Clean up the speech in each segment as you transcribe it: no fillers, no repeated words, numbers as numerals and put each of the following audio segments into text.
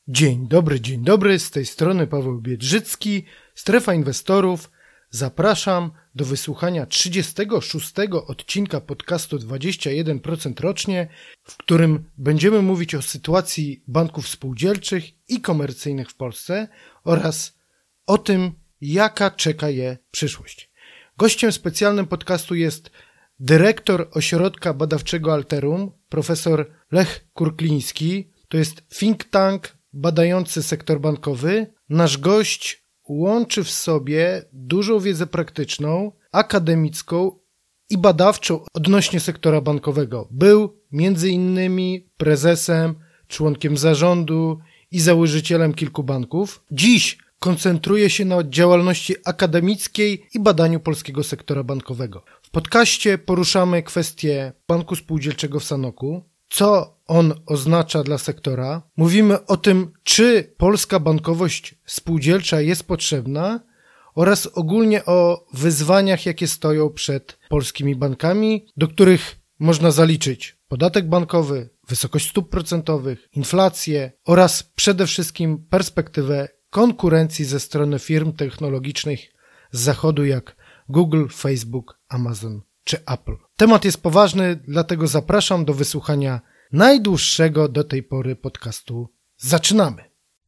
Dzień dobry, z tej strony Paweł Biedrzycki, Strefa Inwestorów. Zapraszam do wysłuchania 36. odcinka podcastu 21% rocznie, w którym będziemy mówić o sytuacji banków spółdzielczych i komercyjnych w Polsce oraz o tym, jaka czeka je przyszłość. Gościem specjalnym podcastu jest dyrektor Ośrodka Badawczego Alterum, profesor Lech Kurkliński. To jest think tank badający sektor bankowy. Nasz gość łączy w sobie dużą wiedzę praktyczną, akademicką i badawczą odnośnie sektora bankowego. Był między innymi prezesem, członkiem zarządu i założycielem kilku banków. Dziś koncentruje się na działalności akademickiej i badaniu polskiego sektora bankowego. W podcaście poruszamy kwestię banku spółdzielczego w Sanoku, co on oznacza dla sektora. Mówimy o tym, czy polska bankowość spółdzielcza jest potrzebna oraz ogólnie o wyzwaniach, jakie stoją przed polskimi bankami, do których można zaliczyć podatek bankowy, wysokość stóp procentowych, inflację oraz przede wszystkim perspektywę konkurencji ze strony firm technologicznych z zachodu jak Google, Facebook, Amazon czy Apple. Temat jest poważny, dlatego zapraszam do wysłuchania najdłuższego do tej pory podcastu. Zaczynamy!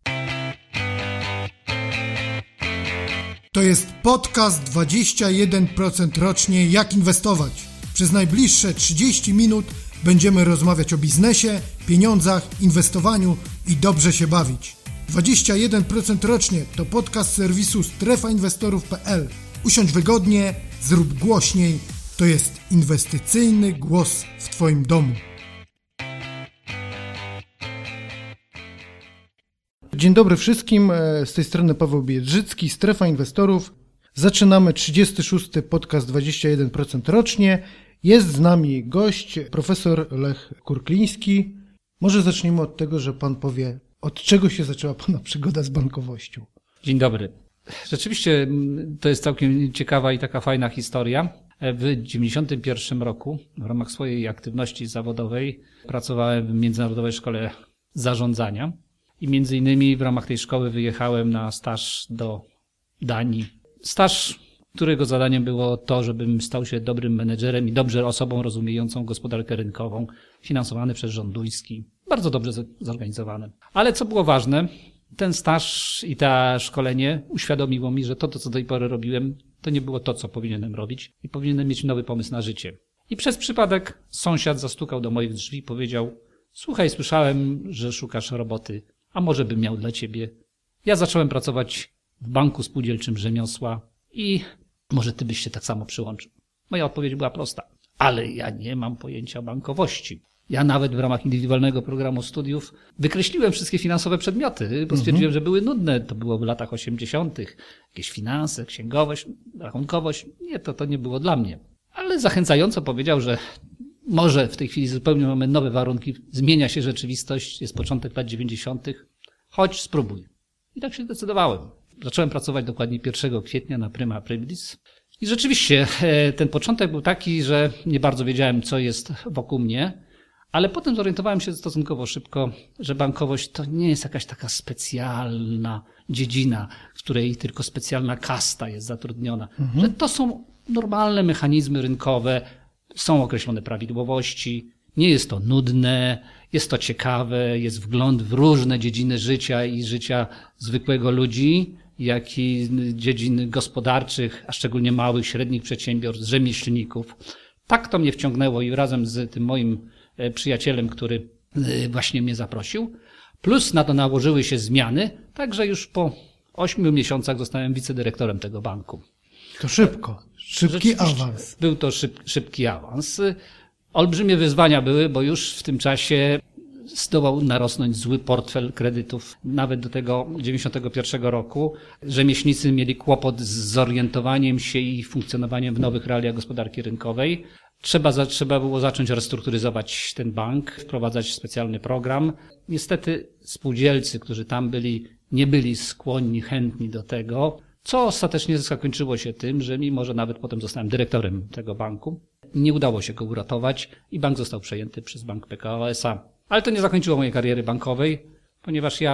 To jest podcast 21% rocznie jak inwestować. Przez najbliższe 30 minut będziemy rozmawiać o biznesie, pieniądzach, inwestowaniu i dobrze się bawić. 21% rocznie to podcast serwisu strefainwestorów.pl. Usiądź wygodnie, zrób głośniej. To jest inwestycyjny głos w Twoim domu. Dzień dobry wszystkim, z tej strony Paweł Biedrzycki, Strefa Inwestorów. Zaczynamy 36. podcast 21% rocznie. Jest z nami gość, profesor Lech Kurkliński. Może zaczniemy od tego, że pan powie, od czego się zaczęła pana przygoda z bankowością. Dzień dobry. Rzeczywiście to jest całkiem ciekawa i taka fajna historia. W 1991 roku w ramach swojej aktywności zawodowej pracowałem w Międzynarodowej Szkole Zarządzania i między innymi w ramach tej szkoły wyjechałem na staż do Danii. Staż, którego zadaniem było to, żebym stał się dobrym menedżerem i dobrze osobą rozumiejącą gospodarkę rynkową, finansowany przez rząd duński, bardzo dobrze zorganizowany. Ale co było ważne, ten staż i to szkolenie uświadomiło mi, że to, co do tej pory robiłem, to nie było to, co powinienem robić i powinienem mieć nowy pomysł na życie. I przez przypadek sąsiad zastukał do moich drzwi i powiedział: słuchaj, słyszałem, że szukasz roboty, a może bym miał dla ciebie. Ja zacząłem pracować w banku spółdzielczym rzemiosła i może ty byś się tak samo przyłączył. Moja odpowiedź była prosta: ale ja nie mam pojęcia o bankowości. Ja nawet w ramach indywidualnego programu studiów wykreśliłem wszystkie finansowe przedmioty, bo stwierdziłem, że były nudne. To było w latach 80. Jakieś finanse, księgowość, rachunkowość. Nie, to nie było dla mnie. Ale zachęcająco powiedział, że może w tej chwili zupełnie mamy nowe warunki, zmienia się rzeczywistość, jest początek lat 90. Chodź, spróbuj. I tak się zdecydowałem. Zacząłem pracować dokładnie 1 kwietnia na Prima Aprilis. I rzeczywiście ten początek był taki, że nie bardzo wiedziałem, co jest wokół mnie. Ale potem zorientowałem się stosunkowo szybko, że bankowość to nie jest jakaś taka specjalna dziedzina, w której tylko specjalna kasta jest zatrudniona. Że to są normalne mechanizmy rynkowe, są określone prawidłowości, nie jest to nudne, jest to ciekawe, jest wgląd w różne dziedziny życia i życia zwykłego ludzi, jak i dziedzin gospodarczych, a szczególnie małych, średnich przedsiębiorstw, rzemieślników. Tak to mnie wciągnęło i razem z tym moim przyjacielem, który właśnie mnie zaprosił. Plus na to nałożyły się zmiany, także już po 8 miesiącach zostałem wicedyrektorem tego banku. To szybko, szybki awans. Był to szybki awans. Olbrzymie wyzwania były, bo już w tym czasie zdołał narosnąć zły portfel kredytów. Nawet do tego 91 roku rzemieślnicy mieli kłopot z zorientowaniem się i funkcjonowaniem w nowych realiach gospodarki rynkowej. Trzeba było zacząć restrukturyzować ten bank, wprowadzać specjalny program. Niestety spółdzielcy, którzy tam byli, nie byli skłonni, chętni do tego, co ostatecznie zakończyło się tym, że mimo, że nawet potem zostałem dyrektorem tego banku, nie udało się go uratować i bank został przejęty przez Bank Pekao SA. Ale to nie zakończyło mojej kariery bankowej, ponieważ ja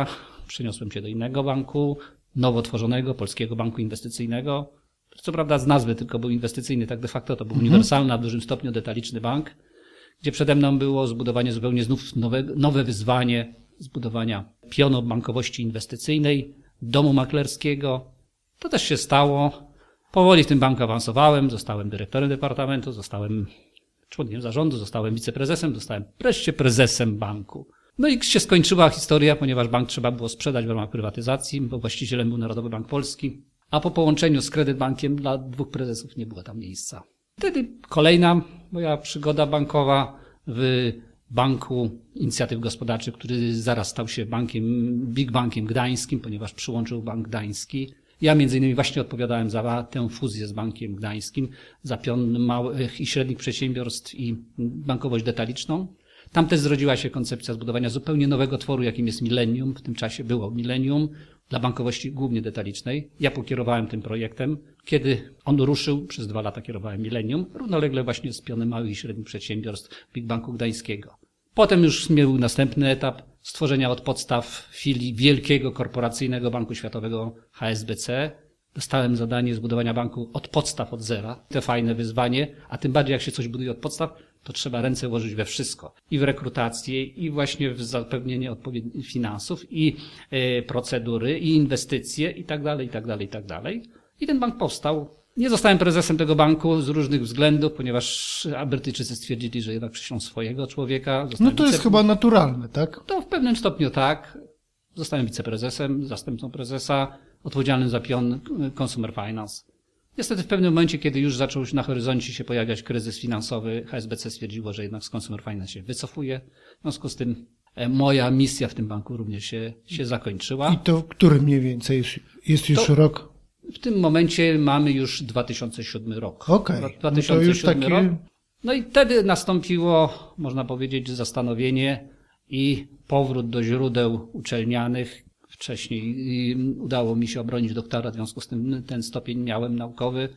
przeniosłem się do innego banku, nowo tworzonego Polskiego Banku Inwestycyjnego. Co prawda z nazwy tylko był inwestycyjny, tak de facto to był uniwersalny, a w dużym stopniu detaliczny bank, gdzie przede mną było zbudowanie zupełnie znów nowe wyzwanie zbudowania pionu bankowości inwestycyjnej, domu maklerskiego. To też się stało. Powoli w tym banku awansowałem, zostałem dyrektorem departamentu, zostałem członkiem zarządu, zostałem wiceprezesem, zostałem wreszcie prezesem banku. No i się skończyła historia, ponieważ bank trzeba było sprzedać w ramach prywatyzacji, bo właścicielem był Narodowy Bank Polski, a po połączeniu z Kredytbankiem dla 2 prezesów nie było tam miejsca. Wtedy kolejna moja przygoda bankowa w Banku Inicjatyw Gospodarczych, który zaraz stał się Big Bankiem Gdańskim, ponieważ przyłączył Bank Gdański. Ja między innymi właśnie odpowiadałem za tę fuzję z Bankiem Gdańskim, za pion małych i średnich przedsiębiorstw i bankowość detaliczną. Tam też zrodziła się koncepcja zbudowania zupełnie nowego tworu, jakim jest Millennium. W tym czasie było Millennium dla bankowości głównie detalicznej. Ja pokierowałem tym projektem. Kiedy on ruszył, przez 2 lata kierowałem Millennium, równolegle właśnie z pionem małych i średnich przedsiębiorstw Big Banku Gdańskiego. Potem już był następny etap stworzenia od podstaw filii wielkiego korporacyjnego Banku Światowego HSBC. Dostałem zadanie zbudowania banku od podstaw, od zera. To fajne wyzwanie, a tym bardziej jak się coś buduje od podstaw, to trzeba ręce włożyć we wszystko. I w rekrutację, i właśnie w zapewnienie odpowiednich finansów, i procedury, i inwestycje, i tak dalej, i tak dalej, i tak dalej. I ten bank powstał. Nie zostałem prezesem tego banku z różnych względów, ponieważ Brytyjczycy stwierdzili, że jednak przyślą swojego człowieka. No to jest chyba naturalne, tak? To w pewnym stopniu tak. Zostałem wiceprezesem, zastępcą prezesa, odpowiedzialnym za pion Consumer Finance. Niestety w pewnym momencie, kiedy już zaczął na horyzoncie się pojawiać kryzys finansowy, HSBC stwierdziło, że jednak z Consumer Finance się wycofuje. W związku z tym moja misja w tym banku również się zakończyła. I to który mniej więcej jest już rok? W tym momencie mamy już 2007 rok. Okej. 2007 no to już taki... rok. No i wtedy nastąpiło, można powiedzieć, zastanowienie i powrót do źródeł uczelnianych. Wcześniej udało mi się obronić doktorat, w związku z tym ten stopień miałem naukowy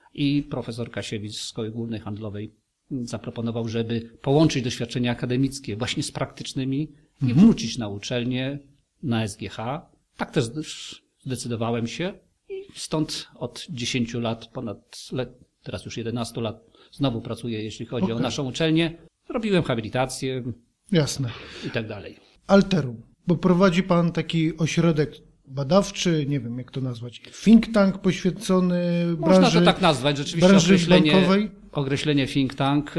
i profesor Kasiewicz z Szkoły Głównej Handlowej zaproponował, żeby połączyć doświadczenia akademickie właśnie z praktycznymi i wrócić na uczelnię, na SGH. Tak też zdecydowałem się i stąd od 10 lat, teraz już 11 lat znowu pracuję, jeśli chodzi o naszą uczelnię. Robiłem habilitację. Jasne. I tak dalej. Alterum, bo prowadzi pan taki ośrodek badawczy, nie wiem jak to nazwać, think tank poświęcony branży. Można to tak nazwać, rzeczywiście określenie think tank,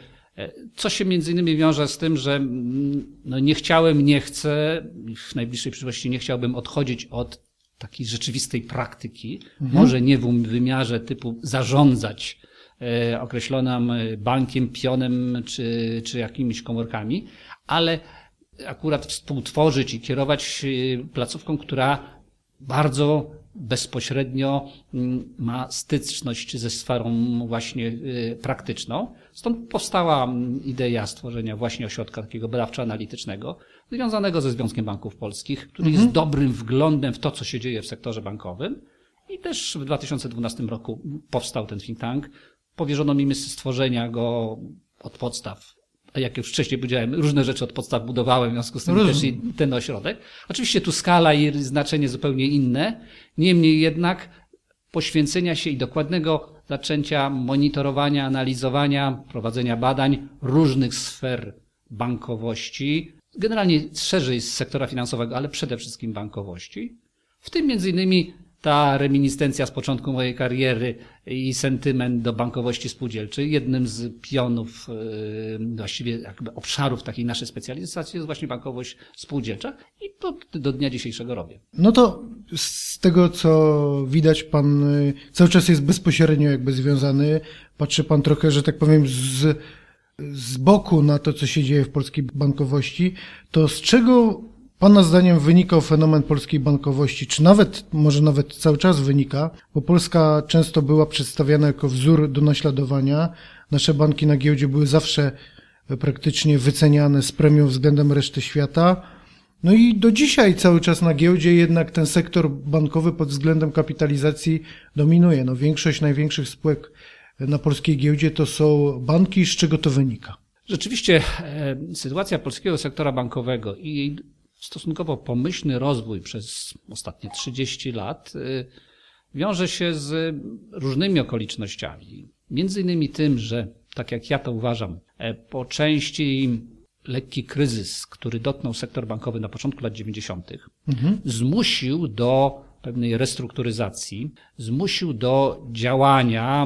co się między innymi wiąże z tym, że no nie chcę, w najbliższej przyszłości nie chciałbym odchodzić od takiej rzeczywistej praktyki, może nie w wymiarze typu zarządzać określonym bankiem, pionem czy jakimiś komórkami, ale akurat współtworzyć i kierować placówką, która bardzo bezpośrednio ma styczność ze sferą właśnie praktyczną. Stąd powstała idea stworzenia właśnie ośrodka takiego badawczo-analitycznego, związanego ze Związkiem Banków Polskich, który jest dobrym wglądem w to, co się dzieje w sektorze bankowym. I też w 2012 roku powstał ten think tank. Powierzono mi misję stworzenia go od podstaw. A jak już wcześniej powiedziałem, różne rzeczy od podstaw budowałem, w związku z tym też i ten ośrodek. Oczywiście tu skala i znaczenie zupełnie inne, niemniej jednak poświęcenia się i dokładnego zaczęcia monitorowania, analizowania, prowadzenia badań różnych sfer bankowości, generalnie szerzej z sektora finansowego, ale przede wszystkim bankowości. W tym między innymi ta reminiscencja z początku mojej kariery i sentyment do bankowości spółdzielczej. Jednym z pionów, właściwie jakby obszarów takiej naszej specjalizacji jest właśnie bankowość spółdzielcza i to do dnia dzisiejszego robię. No to z tego, co widać, pan cały czas jest bezpośrednio jakby związany. Patrzy pan trochę, że tak powiem, z boku na to, co się dzieje w polskiej bankowości. To z czego pana zdaniem wynikał fenomen polskiej bankowości, czy może nawet cały czas wynika, bo Polska często była przedstawiana jako wzór do naśladowania. Nasze banki na giełdzie były zawsze praktycznie wyceniane z premią względem reszty świata. No i do dzisiaj cały czas na giełdzie jednak ten sektor bankowy pod względem kapitalizacji dominuje. No większość największych spółek na polskiej giełdzie to są banki. Z czego to wynika? Rzeczywiście sytuacja polskiego sektora bankowego i jej stosunkowo pomyślny rozwój przez ostatnie 30 lat wiąże się z różnymi okolicznościami. Między innymi tym, że, tak jak ja to uważam, po części lekki kryzys, który dotknął sektor bankowy na początku lat 90., zmusił do pewnej restrukturyzacji, zmusił do działania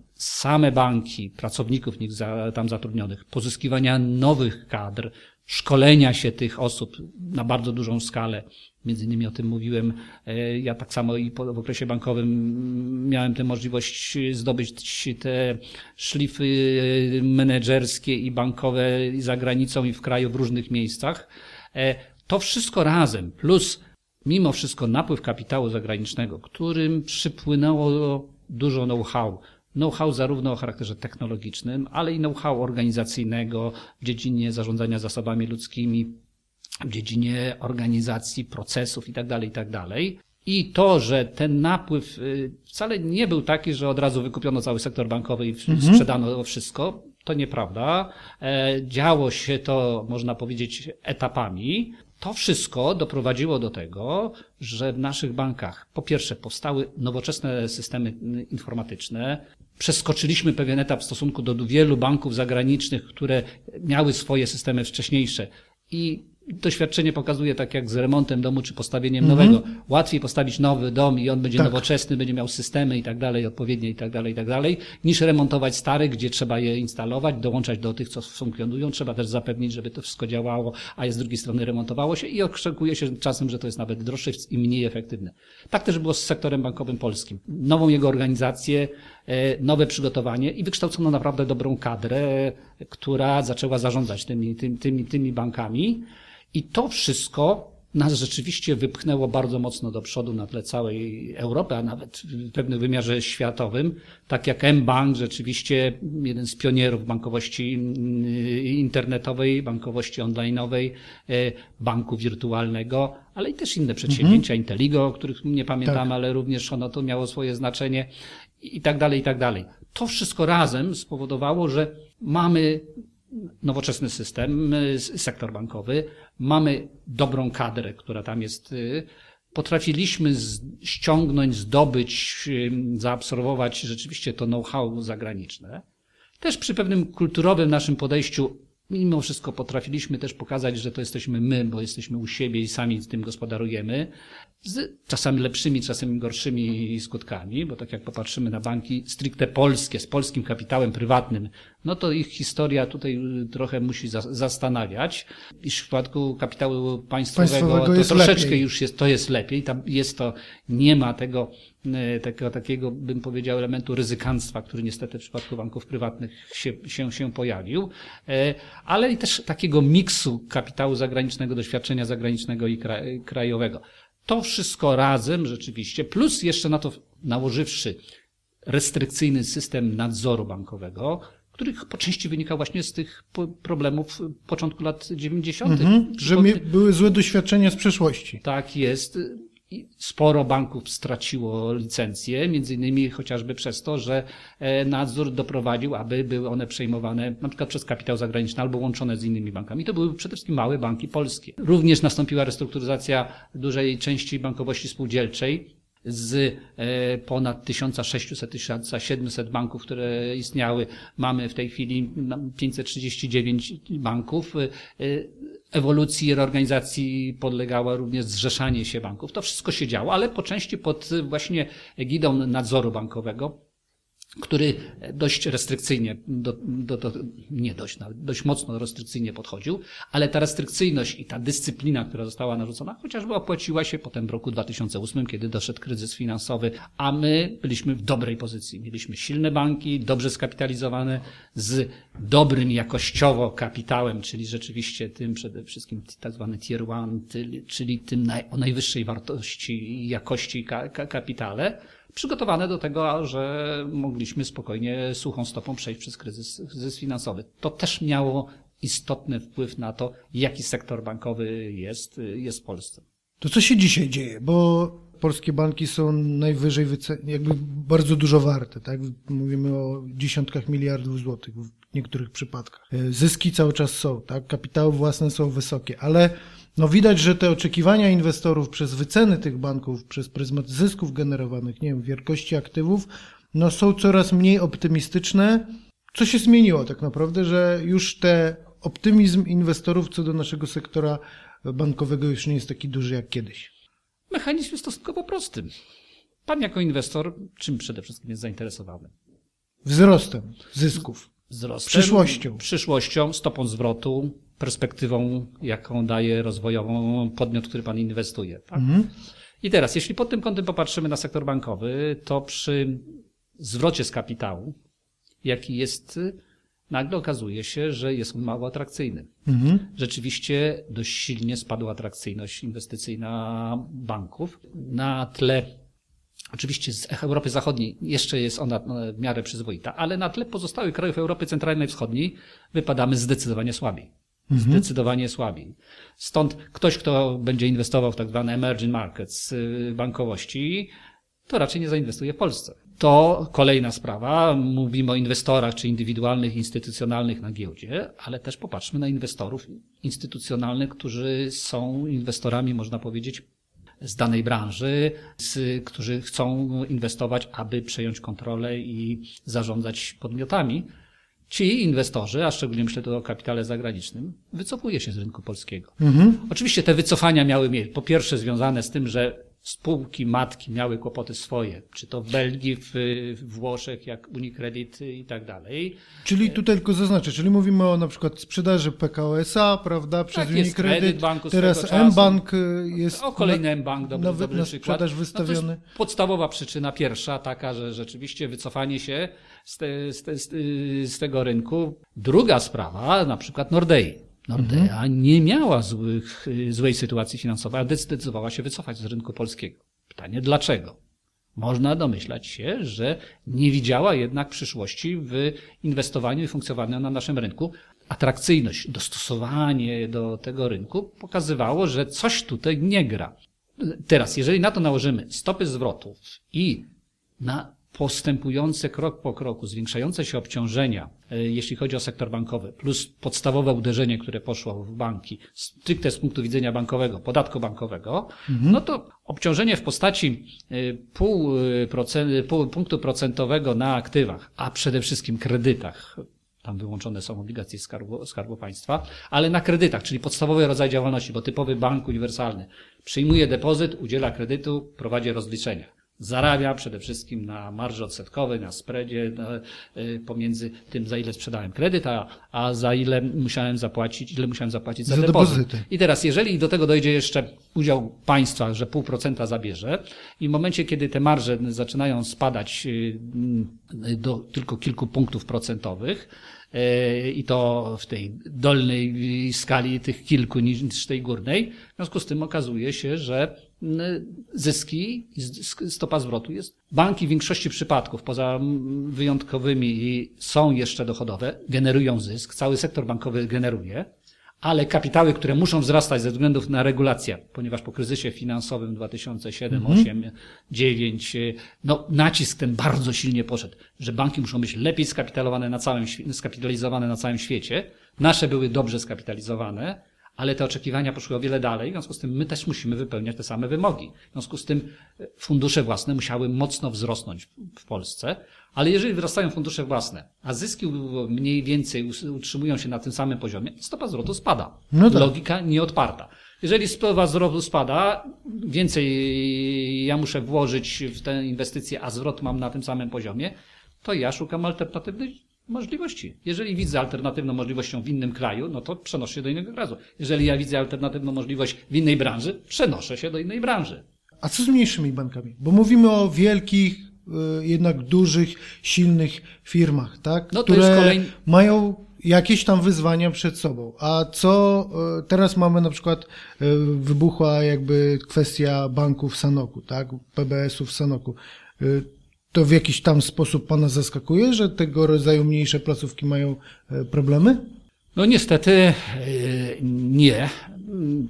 same banki, pracowników w nich tam zatrudnionych, pozyskiwania nowych kadr, szkolenia się tych osób na bardzo dużą skalę. Między innymi o tym mówiłem. Ja tak samo i w okresie bankowym miałem tę możliwość zdobyć te szlify menedżerskie i bankowe i za granicą i w kraju w różnych miejscach. To wszystko razem, plus mimo wszystko napływ kapitału zagranicznego, którym przypłynęło dużo know-how. Know-how zarówno o charakterze technologicznym, ale i know-how organizacyjnego w dziedzinie zarządzania zasobami ludzkimi, w dziedzinie organizacji procesów itd., itd. I to, że ten napływ wcale nie był taki, że od razu wykupiono cały sektor bankowy i sprzedano wszystko, to nieprawda. Działo się to, można powiedzieć, etapami. To wszystko doprowadziło do tego, że w naszych bankach po pierwsze powstały nowoczesne systemy informatyczne. Przeskoczyliśmy pewien etap w stosunku do wielu banków zagranicznych, które miały swoje systemy wcześniejsze i doświadczenie pokazuje, tak jak z remontem domu czy postawieniem nowego. Łatwiej postawić nowy dom i on będzie nowoczesny, będzie miał systemy i tak dalej, odpowiednie i tak dalej, niż remontować stary, gdzie trzeba je instalować, dołączać do tych, co funkcjonują. Trzeba też zapewnić, żeby to wszystko działało, a z drugiej strony remontowało się i oczekuje się czasem, że to jest nawet droższe i mniej efektywne. Tak też było z sektorem bankowym polskim. Nową jego organizację, nowe przygotowanie i wykształcono naprawdę dobrą kadrę, która zaczęła zarządzać tymi bankami. I to wszystko nas rzeczywiście wypchnęło bardzo mocno do przodu na tle całej Europy, a nawet w pewnym wymiarze światowym. Tak jak mBank, rzeczywiście jeden z pionierów bankowości internetowej, bankowości online'owej, banku wirtualnego, ale i też inne przedsięwzięcia, Inteligo, o których nie pamiętam, ale również ono to miało swoje znaczenie i tak dalej, i tak dalej. To wszystko razem spowodowało, że mamy nowoczesny system, sektor bankowy, mamy dobrą kadrę, która tam jest. Potrafiliśmy ściągnąć, zdobyć, zaabsorbować rzeczywiście to know-how zagraniczne. Też przy pewnym kulturowym naszym podejściu mimo wszystko potrafiliśmy też pokazać, że to jesteśmy my, bo jesteśmy u siebie i sami z tym gospodarujemy. Z czasami lepszymi, czasami gorszymi skutkami, bo tak jak popatrzymy na banki stricte polskie, z polskim kapitałem prywatnym, no to ich historia tutaj trochę musi zastanawiać. Iż w przypadku kapitału państwowego to troszeczkę lepiej. Już jest, to jest lepiej. Tam jest to, nie ma takiego, bym powiedział, elementu ryzykanstwa, który niestety w przypadku banków prywatnych się pojawił, ale i też takiego miksu kapitału zagranicznego, doświadczenia zagranicznego i krajowego. To wszystko razem rzeczywiście, plus jeszcze na to nałożywszy restrykcyjny system nadzoru bankowego, który po części wynikał właśnie z tych problemów początku lat 90. Że były złe doświadczenia z przeszłości. Tak jest. Sporo banków straciło licencje, między innymi chociażby przez to, że nadzór doprowadził, aby były one przejmowane na przykład przez kapitał zagraniczny albo łączone z innymi bankami. To były przede wszystkim małe banki polskie. Również nastąpiła restrukturyzacja dużej części bankowości spółdzielczej z ponad 1600-1700 banków, które istniały. Mamy w tej chwili 539 banków. Ewolucji, reorganizacji podlegało również zrzeszanie się banków. To wszystko się działo, ale po części pod właśnie egidą nadzoru bankowego, który dość restrykcyjnie, dość mocno restrykcyjnie podchodził, ale ta restrykcyjność i ta dyscyplina, która została narzucona, chociażby opłaciła się potem w roku 2008, kiedy doszedł kryzys finansowy, a my byliśmy w dobrej pozycji. Mieliśmy silne banki, dobrze skapitalizowane, z dobrym jakościowo kapitałem, czyli rzeczywiście tym przede wszystkim tak zwany tier 1, czyli tym o najwyższej wartości i jakości kapitale, przygotowane do tego, że mogliśmy spokojnie suchą stopą przejść przez kryzys finansowy. To też miało istotny wpływ na to, jaki sektor bankowy jest w Polsce. To co się dzisiaj dzieje? Bo polskie banki są najwyżej jakby bardzo dużo warte, tak? Mówimy o dziesiątkach miliardów złotych w niektórych przypadkach. Zyski cały czas są, tak? Kapitały własne są wysokie, ale no widać, że te oczekiwania inwestorów przez wyceny tych banków, przez pryzmat zysków generowanych, nie wiem, wielkości aktywów, no są coraz mniej optymistyczne. Co się zmieniło tak naprawdę, że już ten optymizm inwestorów co do naszego sektora bankowego już nie jest taki duży jak kiedyś? Mechanizm jest stosunkowo prosty. Pan jako inwestor czym przede wszystkim jest zainteresowany? Wzrostem zysków. Wzrostem, Przyszłością. Przyszłością, stopą zwrotu, perspektywą, jaką daje rozwojową podmiot, który pan inwestuje. Tak? I teraz, jeśli pod tym kątem popatrzymy na sektor bankowy, to przy zwrocie z kapitału, jaki jest, nagle okazuje się, że jest on mało atrakcyjny. Rzeczywiście dość silnie spadła atrakcyjność inwestycyjna banków na tle, oczywiście z Europy Zachodniej jeszcze jest ona w miarę przyzwoita, ale na tle pozostałych krajów Europy Centralnej i Wschodniej wypadamy zdecydowanie słabiej. Zdecydowanie słabiej. Stąd ktoś, kto będzie inwestował w tak zwane emerging markets bankowości, to raczej nie zainwestuje w Polsce. To kolejna sprawa. Mówimy o inwestorach, czy indywidualnych, instytucjonalnych na giełdzie, ale też popatrzmy na inwestorów instytucjonalnych, którzy są inwestorami, można powiedzieć, z danej branży, którzy chcą inwestować, aby przejąć kontrolę i zarządzać podmiotami. Ci inwestorzy, a szczególnie myślę tu o kapitale zagranicznym, wycofuje się z rynku polskiego. Oczywiście te wycofania miały po pierwsze związane z tym, że spółki matki miały kłopoty swoje, czy to w Belgii, w Włoszech, jak Unicredit i tak dalej. Czyli tutaj tylko zaznaczę, czyli mówimy o na przykład sprzedaży PKO SA, prawda, przez Tak, jest Unicredit, banku teraz mBank jest o kolejny mBank, dobry na przykład. sprzedaż wystawiony. No to jest podstawowa przyczyna pierwsza, taka, że rzeczywiście wycofanie się z tego rynku. Druga sprawa, na przykład Nordea. Nordea nie miała złej sytuacji finansowej, a zdecydowała się wycofać z rynku polskiego. Pytanie dlaczego? Można domyślać się, że nie widziała jednak przyszłości w inwestowaniu i funkcjonowaniu na naszym rynku. Atrakcyjność, dostosowanie do tego rynku pokazywało, że coś tutaj nie gra. Teraz, jeżeli na to nałożymy stopy zwrotów i na postępujące krok po kroku, zwiększające się obciążenia, jeśli chodzi o sektor bankowy, plus podstawowe uderzenie, które poszło w banki, stricte z punktu widzenia bankowego, podatku bankowego, no to obciążenie w postaci 0,5 punktu procentowego na aktywach, a przede wszystkim kredytach, tam wyłączone są obligacje Skarbu Państwa, ale na kredytach, czyli podstawowy rodzaj działalności, bo typowy bank uniwersalny przyjmuje depozyt, udziela kredytu, prowadzi rozliczenia. Zarabia przede wszystkim na marży odsetkowej, na spreadzie pomiędzy tym, za ile sprzedałem kredyt, a za ile musiałem zapłacić za depozyt. I teraz, jeżeli do tego dojdzie jeszcze udział państwa, że 0,5% zabierze i w momencie, kiedy te marże zaczynają spadać do tylko kilku punktów procentowych, i to w tej dolnej skali tych kilku niż tej górnej, w związku z tym okazuje się, że zyski i stopa zwrotu jest. Banki w większości przypadków, poza wyjątkowymi, są jeszcze dochodowe, generują zysk, cały sektor bankowy generuje, ale kapitały, które muszą wzrastać ze względów na regulację, ponieważ po kryzysie finansowym 2007, 2008, 2009, no nacisk ten bardzo silnie poszedł, że banki muszą być lepiej skapitalizowane na całym świecie. Nasze były dobrze skapitalizowane, ale te oczekiwania poszły o wiele dalej, w związku z tym my też musimy wypełniać te same wymogi. W związku z tym fundusze własne musiały mocno wzrosnąć w Polsce, ale jeżeli wzrastają fundusze własne, a zyski mniej więcej utrzymują się na tym samym poziomie, stopa zwrotu spada. No tak. Logika nieodparta. Jeżeli stopa zwrotu spada, więcej ja muszę włożyć w tę inwestycję, a zwrot mam na tym samym poziomie, to ja szukam alternatywnej możliwości. Jeżeli widzę alternatywną możliwością w innym kraju, no to przenoszę się do innego kraju. Jeżeli ja widzę alternatywną możliwość w innej branży, przenoszę się do innej branży. A co z mniejszymi bankami? Bo mówimy o wielkich, jednak dużych, silnych firmach, tak? No to które mają jakieś tam wyzwania przed sobą. A co teraz mamy na przykład wybuchła jakby kwestia banków Sanoku, tak? PBS-ów Sanoku. To w jakiś tam sposób pana zaskakuje, że tego rodzaju mniejsze placówki mają problemy? No niestety nie. Tak.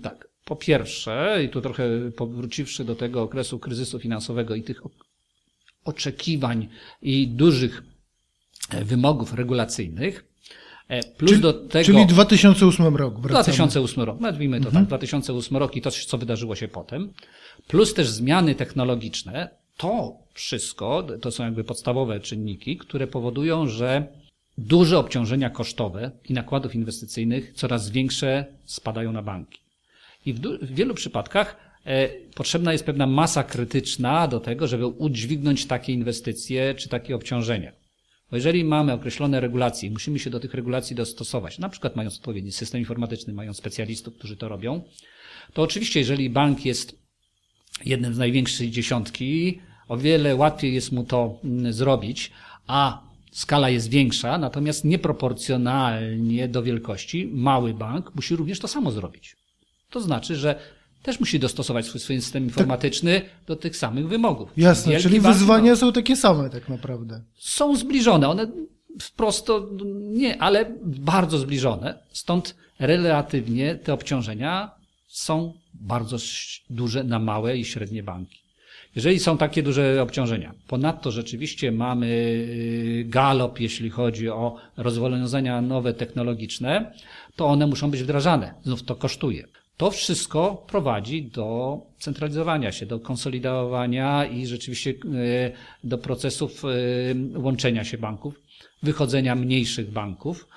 Po pierwsze, i tu trochę powróciwszy do tego okresu kryzysu finansowego i tych oczekiwań i dużych wymogów regulacyjnych, plus do tego... Czyli 2008 rok. Wracamy. 2008 rok, nazwijmy to tak, 2008 rok i to, co wydarzyło się potem, plus też zmiany technologiczne, to wszystko, to są jakby podstawowe czynniki, które powodują, że duże obciążenia kosztowe i nakładów inwestycyjnych coraz większe spadają na banki. I w wielu przypadkach potrzebna jest pewna masa krytyczna do tego, żeby udźwignąć takie inwestycje czy takie obciążenia. Bo jeżeli mamy określone regulacje i musimy się do tych regulacji dostosować, na przykład mając odpowiedni system informatyczny, mając specjalistów, którzy to robią, to oczywiście jeżeli bank jest jednym z największych dziesiątki, o wiele łatwiej jest mu to zrobić, a skala jest większa, natomiast nieproporcjonalnie do wielkości mały bank musi również to samo zrobić. To znaczy, że też musi dostosować swój system informatyczny do tych samych wymogów. Jasne, Wielki czyli bank, wyzwania są takie same tak naprawdę. Są zbliżone, one wprost nie, ale bardzo zbliżone. Stąd relatywnie te obciążenia są bardzo duże na małe i średnie banki. Jeżeli są takie duże obciążenia, ponadto rzeczywiście mamy galop, jeśli chodzi o rozwiązania nowe technologiczne, to one muszą być wdrażane. Znów to kosztuje. To wszystko prowadzi do centralizowania się, do konsolidowania i rzeczywiście do procesów łączenia się banków, wychodzenia mniejszych banków.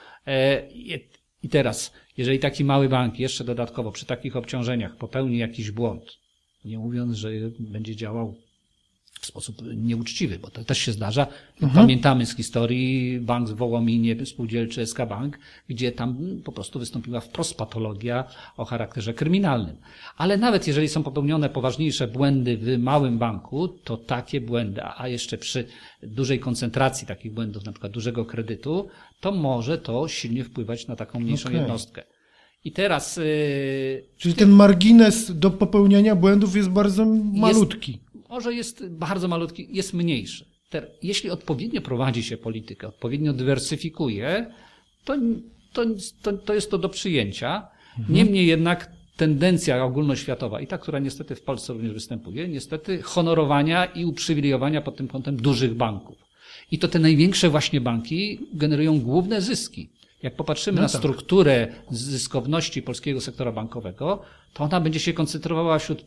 I teraz, jeżeli taki mały bank jeszcze dodatkowo przy takich obciążeniach popełni jakiś błąd, nie mówiąc, że będzie działał w sposób nieuczciwy, bo to też się zdarza. Pamiętamy z historii bank w Wołominie, spółdzielczy SK Bank, gdzie tam po prostu wystąpiła wprost patologia o charakterze kryminalnym. Ale nawet jeżeli są popełnione poważniejsze błędy w małym banku, to takie błędy, a jeszcze przy dużej koncentracji takich błędów, na przykład dużego kredytu, to może to silnie wpływać na taką mniejszą jednostkę. I teraz... Czyli ten margines do popełniania błędów jest bardzo malutki. Może jest bardzo malutki, jest mniejszy. Jeśli odpowiednio prowadzi się politykę, odpowiednio dywersyfikuje, to jest to do przyjęcia. Niemniej jednak tendencja ogólnoświatowa i ta, która niestety w Polsce również występuje, niestety honorowania i uprzywilejowania pod tym kątem dużych banków. I to te największe właśnie banki generują główne zyski. Jak popatrzymy na strukturę zyskowności polskiego sektora bankowego, to ona będzie się koncentrowała wśród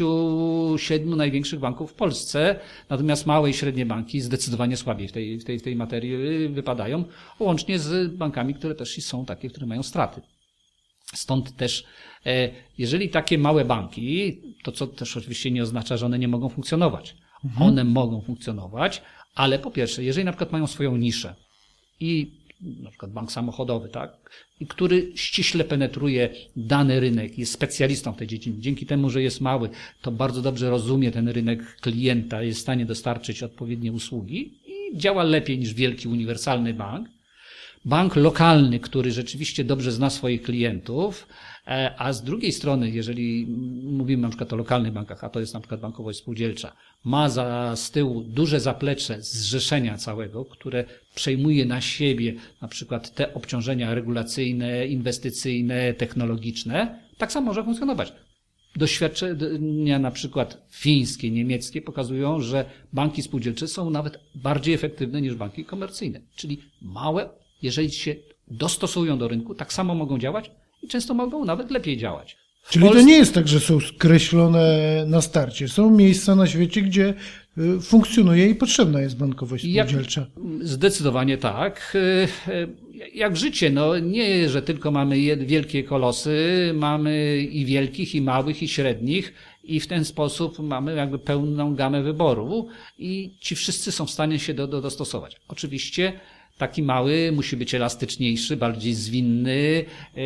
5-7 największych banków w Polsce, natomiast małe i średnie banki zdecydowanie słabiej w tej materii wypadają, łącznie z bankami, które też są takie, które mają straty. Stąd też, jeżeli takie małe banki, to co też oczywiście nie oznacza, że one nie mogą funkcjonować. One mogą funkcjonować, ale po pierwsze, jeżeli na przykład mają swoją niszę i na przykład bank samochodowy, tak, i który ściśle penetruje dany rynek, jest specjalistą w tej dziedzinie. Dzięki temu, że jest mały, to bardzo dobrze rozumie ten rynek klienta, jest w stanie dostarczyć odpowiednie usługi i działa lepiej niż wielki, uniwersalny bank. Bank lokalny, który rzeczywiście dobrze zna swoich klientów, a z drugiej strony, jeżeli mówimy na przykład o lokalnych bankach, a to jest na przykład bankowość spółdzielcza, ma z tyłu duże zaplecze zrzeszenia całego, które przejmuje na siebie na przykład te obciążenia regulacyjne, inwestycyjne, technologiczne, tak samo może funkcjonować. Doświadczenia na przykład fińskie, niemieckie pokazują, że banki spółdzielcze są nawet bardziej efektywne niż banki komercyjne. Czyli małe, jeżeli się dostosują do rynku, tak samo mogą działać i często mogą nawet lepiej działać. Czyli to nie jest tak, że są skreślone na starcie. Są miejsca na świecie, gdzie funkcjonuje i potrzebna jest bankowość spółdzielcza. Zdecydowanie tak. Jak życie, no nie, że tylko mamy wielkie kolosy, mamy i wielkich, i małych, i średnich i w ten sposób mamy jakby pełną gamę wyboru i ci wszyscy są w stanie się dostosować. Oczywiście taki mały musi być elastyczniejszy, bardziej zwinny,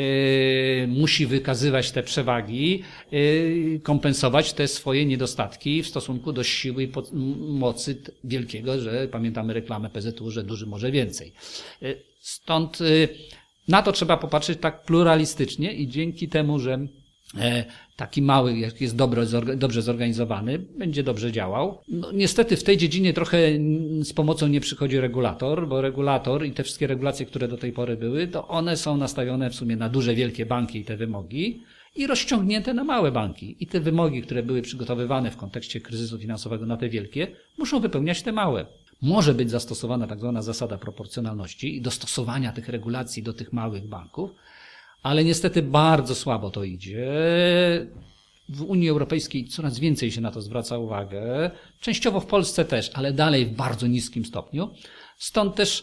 musi wykazywać te przewagi, kompensować te swoje niedostatki w stosunku do siły i mocy wielkiego, że pamiętamy reklamę PZU, że duży może więcej. Stąd na to trzeba popatrzeć tak pluralistycznie i dzięki temu, że taki mały, jak jest dobrze zorganizowany, będzie dobrze działał. No, niestety w tej dziedzinie trochę z pomocą nie przychodzi regulator, bo regulator i te wszystkie regulacje, które do tej pory były, to one są nastawione w sumie na duże, wielkie banki i te wymogi i rozciągnięte na małe banki. I te wymogi, które były przygotowywane w kontekście kryzysu finansowego na te wielkie, muszą wypełniać te małe. Może być zastosowana tak zwana zasada proporcjonalności i dostosowania tych regulacji do tych małych banków, ale niestety bardzo słabo to idzie. W Unii Europejskiej coraz więcej się na to zwraca uwagę, częściowo w Polsce też, ale dalej w bardzo niskim stopniu. Stąd też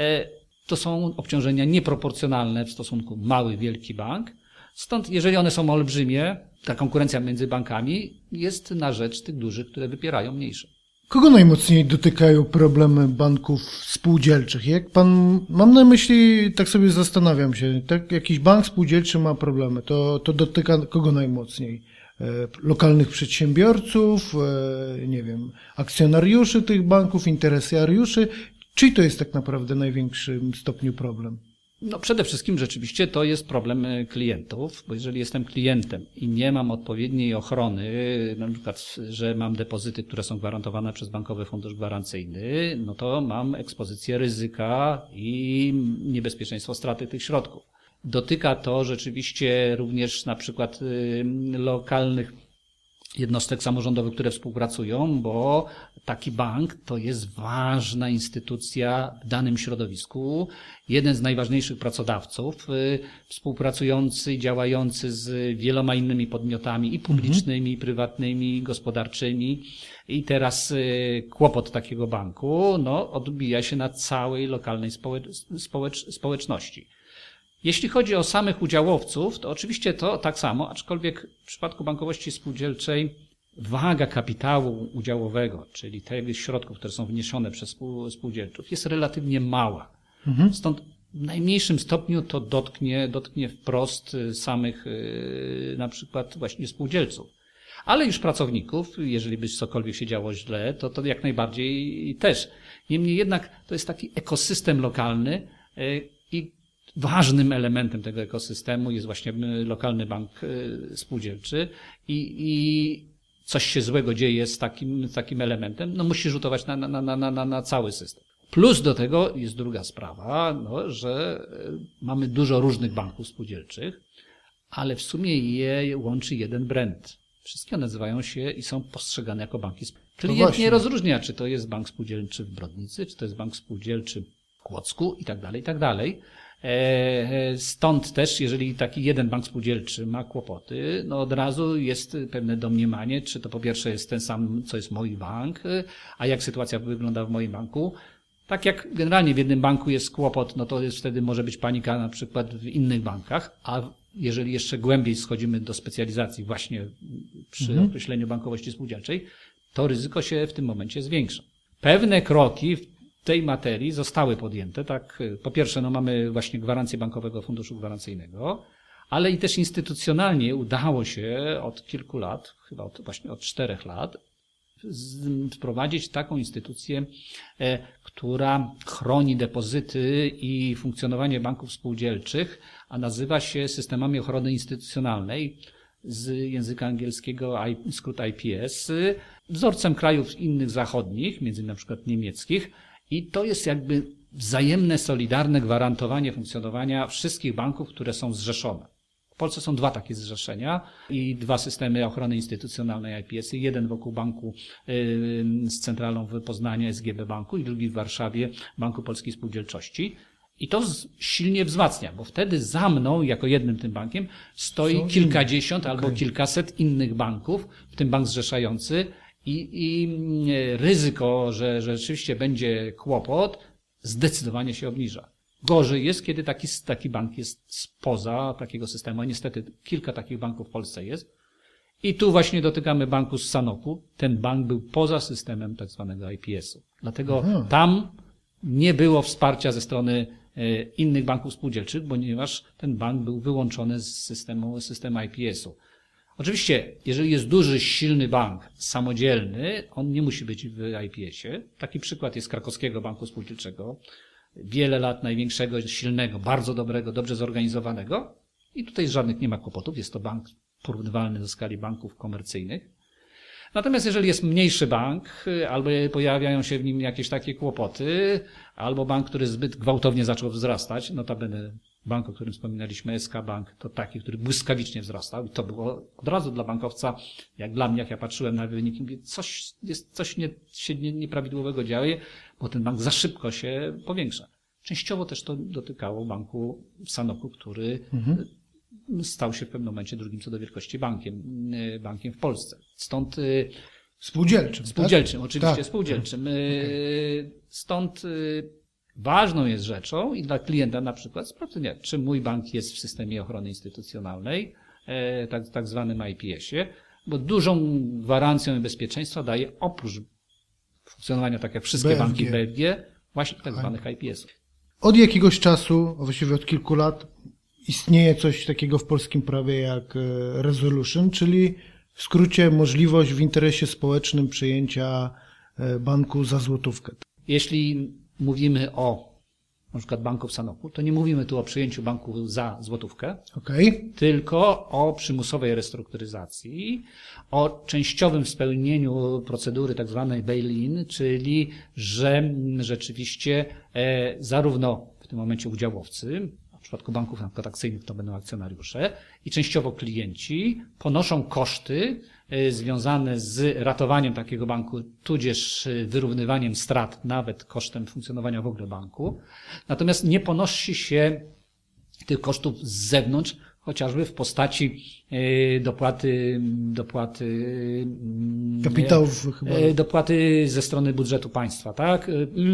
to są obciążenia nieproporcjonalne w stosunku mały, wielki bank. Stąd jeżeli one są olbrzymie, ta konkurencja między bankami jest na rzecz tych dużych, które wypierają mniejsze. Kogo najmocniej dotykają problemy banków spółdzielczych? Jak pan, mam na myśli, tak sobie zastanawiam się, tak jakiś bank spółdzielczy ma problemy, to dotyka kogo najmocniej? Lokalnych przedsiębiorców, nie wiem, akcjonariuszy tych banków, interesariuszy? Czy to jest tak naprawdę w największym stopniu problem? No przede wszystkim rzeczywiście to jest problem klientów, bo jeżeli jestem klientem i nie mam odpowiedniej ochrony, na przykład, że mam depozyty, które są gwarantowane przez Bankowy Fundusz Gwarancyjny, no to mam ekspozycję ryzyka i niebezpieczeństwo straty tych środków. Dotyka to rzeczywiście również na przykład lokalnych jednostek samorządowych, które współpracują, bo taki bank to jest ważna instytucja w danym środowisku, jeden z najważniejszych pracodawców, współpracujący i działający z wieloma innymi podmiotami i publicznymi, i prywatnymi, i gospodarczymi. I teraz kłopot takiego banku odbija się na całej lokalnej społeczności. Jeśli chodzi o samych udziałowców, to oczywiście to tak samo, aczkolwiek w przypadku bankowości spółdzielczej waga kapitału udziałowego, czyli tych środków, które są wniesione przez spółdzielców, jest relatywnie mała. Stąd w najmniejszym stopniu to dotknie wprost samych na przykład właśnie spółdzielców. Ale już pracowników, jeżeli by cokolwiek się działo źle, to jak najbardziej też. Niemniej jednak to jest taki ekosystem lokalny i ważnym elementem tego ekosystemu jest właśnie lokalny bank spółdzielczy i coś się złego dzieje z takim elementem, musi rzutować na cały system. Plus do tego jest druga sprawa, że mamy dużo różnych banków spółdzielczych, ale w sumie je łączy jeden brand. Wszystkie nazywają się i są postrzegane jako banki spółdzielcze. Klient nie rozróżnia, czy to jest bank spółdzielczy w Brodnicy, czy to jest bank spółdzielczy w Kłodzku i tak dalej, i tak dalej. Stąd też, jeżeli taki jeden bank spółdzielczy ma kłopoty, od razu jest pewne domniemanie, czy to po pierwsze jest ten sam, co jest mój bank, a jak sytuacja wygląda w moim banku. Tak jak generalnie w jednym banku jest kłopot, to jest wtedy może być panika na przykład w innych bankach, a jeżeli jeszcze głębiej schodzimy do specjalizacji właśnie przy określeniu bankowości spółdzielczej, to ryzyko się w tym momencie zwiększa. Pewne kroki w tej materii zostały podjęte. Tak, po pierwsze, mamy właśnie gwarancję Bankowego Funduszu Gwarancyjnego, ale i też instytucjonalnie udało się od kilku lat, chyba właśnie od 4 lat, wprowadzić taką instytucję, która chroni depozyty i funkcjonowanie banków spółdzielczych, a nazywa się systemami ochrony instytucjonalnej, z języka angielskiego skrót IPS, wzorcem krajów innych zachodnich, między innymi na przykład niemieckich, i to jest jakby wzajemne, solidarne gwarantowanie funkcjonowania wszystkich banków, które są zrzeszone. W Polsce są 2 takie zrzeszenia i 2 systemy ochrony instytucjonalnej IPS-y. Jeden wokół banku z centralą w Poznaniu, SGB Banku, i drugi w Warszawie, Banku Polskiej Spółdzielczości. I to silnie wzmacnia, bo wtedy za mną, jako jednym tym bankiem, stoi kilkadziesiąt albo kilkaset innych banków, w tym bank zrzeszający, i ryzyko, że rzeczywiście będzie kłopot, zdecydowanie się obniża. Gorzej jest, kiedy taki bank jest spoza takiego systemu, a niestety kilka takich banków w Polsce jest. I tu właśnie dotykamy banku z Sanoku. Ten bank był poza systemem tak zwanego IPS-u. Dlatego tam nie było wsparcia ze strony innych banków spółdzielczych, ponieważ ten bank był wyłączony z systemu IPS-u. Oczywiście, jeżeli jest duży, silny bank, samodzielny, on nie musi być w IPS-ie. Taki przykład jest Krakowskiego Banku Spółdzielczego. Wiele lat największego, silnego, bardzo dobrego, dobrze zorganizowanego. I tutaj żadnych nie ma kłopotów. Jest to bank porównywalny do skali banków komercyjnych. Natomiast jeżeli jest mniejszy bank, albo pojawiają się w nim jakieś takie kłopoty, albo bank, który zbyt gwałtownie zaczął wzrastać, notabene Bank, o którym wspominaliśmy, SK Bank, to taki, który błyskawicznie wzrastał i to było od razu dla bankowca, jak dla mnie, jak ja patrzyłem na wyniki, mówię, coś się nieprawidłowego dzieje, bo ten bank za szybko się powiększa. Częściowo też to dotykało banku Sanoku, który stał się w pewnym momencie drugim co do wielkości bankiem w Polsce. Stąd Spółdzielczym, spółdzielczym, tak? oczywiście Tak. spółdzielczym. Okay. Stąd ważną jest rzeczą i dla klienta na przykład sprawdzenie, czy mój bank jest w systemie ochrony instytucjonalnej, tak zwanym IPS-ie, bo dużą gwarancją i bezpieczeństwa daje oprócz funkcjonowania, tak jak wszystkie banki BFG, właśnie tak zwanych IPS-ów. Od jakiegoś czasu, a właściwie od kilku lat, istnieje coś takiego w polskim prawie jak resolution, czyli w skrócie możliwość w interesie społecznym przejęcia banku za złotówkę. Jeśli mówimy o na przykład banku w Sanoku, to nie mówimy tu o przejęciu banku za złotówkę, tylko o przymusowej restrukturyzacji, o częściowym spełnieniu procedury tak zwanej bail-in, czyli że rzeczywiście zarówno w tym momencie udziałowcy, w przypadku banków akcyjnych to będą akcjonariusze i częściowo klienci ponoszą koszty związane z ratowaniem takiego banku, tudzież wyrównywaniem strat, nawet kosztem funkcjonowania w ogóle banku. Natomiast nie ponosi się tych kosztów z zewnątrz, chociażby w postaci dopłaty kapitałów chyba. Dopłaty ze strony budżetu państwa, tak?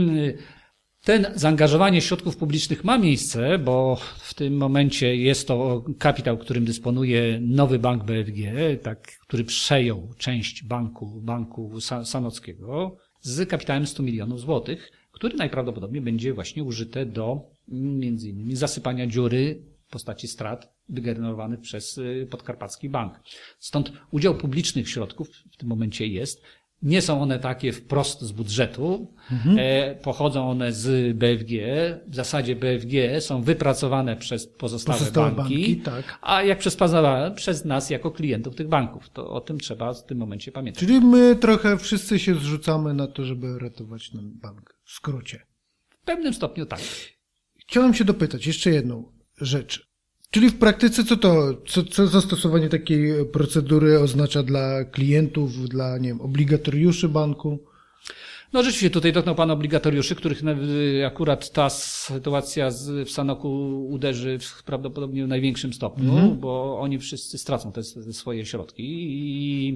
Ten zaangażowanie środków publicznych ma miejsce, bo w tym momencie jest to kapitał, którym dysponuje nowy bank BFG, który przejął część banku sanockiego z kapitałem 100 milionów złotych, który najprawdopodobniej będzie właśnie użyte do między innymi zasypania dziury w postaci strat wygenerowanych przez Podkarpacki Bank. Stąd udział publicznych środków w tym momencie jest. Nie są one takie wprost z budżetu, pochodzą one z BFG. W zasadzie BFG są wypracowane przez pozostałe banki, tak. A jak przez nas jako klientów tych banków. To o tym trzeba w tym momencie pamiętać. Czyli my trochę wszyscy się zrzucamy na to, żeby ratować ten bank. W skrócie. W pewnym stopniu tak. Chciałem się dopytać jeszcze jedną rzecz. Czyli w praktyce co zastosowanie takiej procedury oznacza dla klientów, dla, nie wiem, obligatoriuszy banku? No rzeczywiście tutaj dotknął Pan obligatoriuszy, których akurat ta sytuacja w Sanoku uderzy prawdopodobnie w największym stopniu, bo oni wszyscy stracą te swoje środki i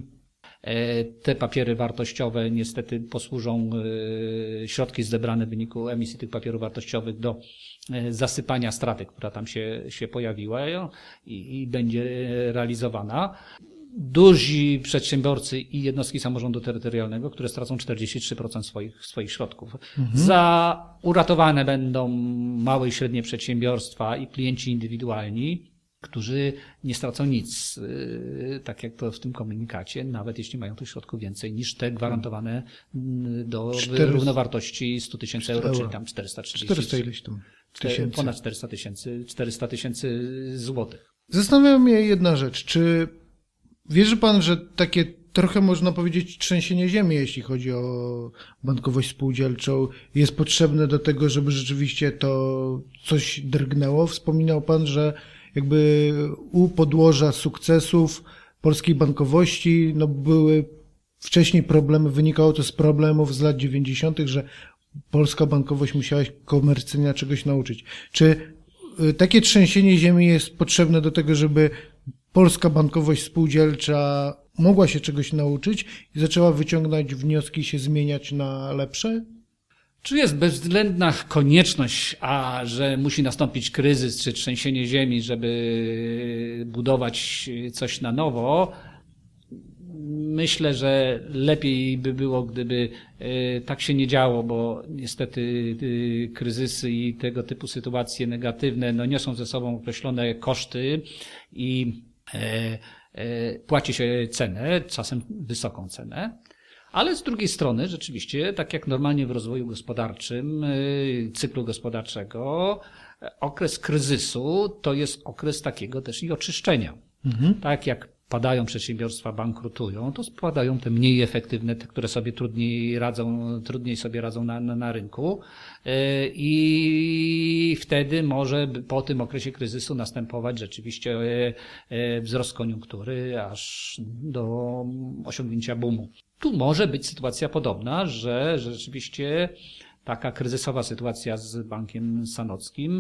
te papiery wartościowe niestety posłużą, środki zebrane w wyniku emisji tych papierów wartościowych do zasypania straty, która tam się pojawiła i będzie realizowana. Duzi przedsiębiorcy i jednostki samorządu terytorialnego, które stracą 43% swoich środków. Uratowane będą małe i średnie przedsiębiorstwa i klienci indywidualni, którzy nie stracą nic, tak jak to w tym komunikacie, nawet jeśli mają tych środków więcej niż te gwarantowane do równowartości 100 tysięcy euro, czyli tam 430. 400 ileś tam tysięcy. Ponad 400 tysięcy złotych. Zastanawia mnie jedna rzecz. Czy wierzy Pan, że takie trochę można powiedzieć trzęsienie ziemi, jeśli chodzi o bankowość spółdzielczą, jest potrzebne do tego, żeby rzeczywiście to coś drgnęło? Wspominał Pan, że jakby u podłoża sukcesów polskiej bankowości były wcześniej problemy, wynikało to z problemów z lat 90., że polska bankowość musiała się komercyjnie czegoś nauczyć. Czy takie trzęsienie ziemi jest potrzebne do tego, żeby polska bankowość spółdzielcza mogła się czegoś nauczyć i zaczęła wyciągać wnioski i się zmieniać na lepsze? Czy jest bezwzględna konieczność, że musi nastąpić kryzys czy trzęsienie ziemi, żeby budować coś na nowo? Myślę, że lepiej by było, gdyby tak się nie działo, bo niestety kryzysy i tego typu sytuacje negatywne niosą ze sobą określone koszty i płaci się cenę, czasem wysoką cenę. Ale z drugiej strony rzeczywiście, tak jak normalnie w rozwoju gospodarczym, cyklu gospodarczego, okres kryzysu to jest okres takiego też i oczyszczenia. Tak jak spadają przedsiębiorstwa, bankrutują, to spadają te mniej efektywne, te, które sobie trudniej sobie radzą na rynku. I wtedy może po tym okresie kryzysu następować rzeczywiście wzrost koniunktury aż do osiągnięcia boomu. Tu może być sytuacja podobna, że rzeczywiście taka kryzysowa sytuacja z Bankiem Sanockim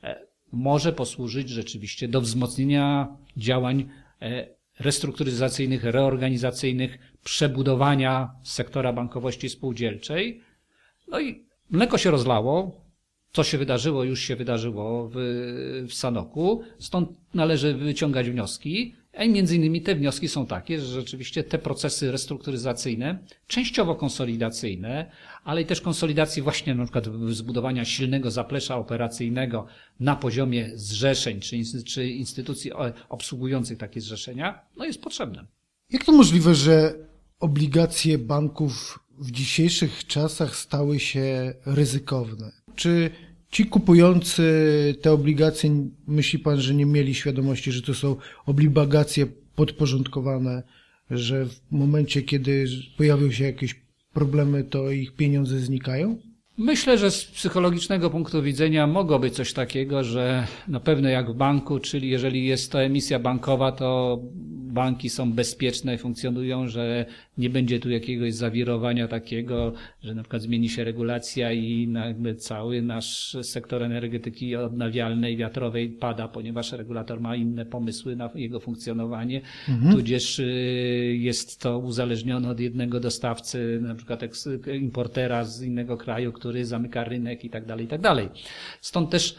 może posłużyć rzeczywiście do wzmocnienia działań restrukturyzacyjnych, reorganizacyjnych, przebudowania sektora bankowości spółdzielczej. No i mleko się rozlało, co się wydarzyło, już się wydarzyło w Sanoku, stąd należy wyciągać wnioski, a między innymi te wnioski są takie, że rzeczywiście te procesy restrukturyzacyjne, częściowo konsolidacyjne, ale i też konsolidacji właśnie na przykład zbudowania silnego zaplecza operacyjnego na poziomie zrzeszeń czy instytucji obsługujących takie zrzeszenia, no jest potrzebne. Jak to możliwe, że obligacje banków w dzisiejszych czasach stały się ryzykowne? Czy ci kupujący te obligacje, myśli pan, że nie mieli świadomości, że to są obligacje podporządkowane, że w momencie, kiedy pojawią się jakieś problemy, to ich pieniądze znikają? Myślę, że z psychologicznego punktu widzenia mogło być coś takiego, że na pewno jak w banku, czyli jeżeli jest to emisja bankowa, to banki są bezpieczne, funkcjonują, że nie będzie tu jakiegoś zawirowania takiego, że na przykład zmieni się regulacja i jakby cały nasz sektor energetyki odnawialnej, wiatrowej pada, ponieważ regulator ma inne pomysły na jego funkcjonowanie, tudzież jest to uzależnione od jednego dostawcy, na przykład importera z innego kraju, który zamyka rynek i tak dalej, i tak dalej. Stąd też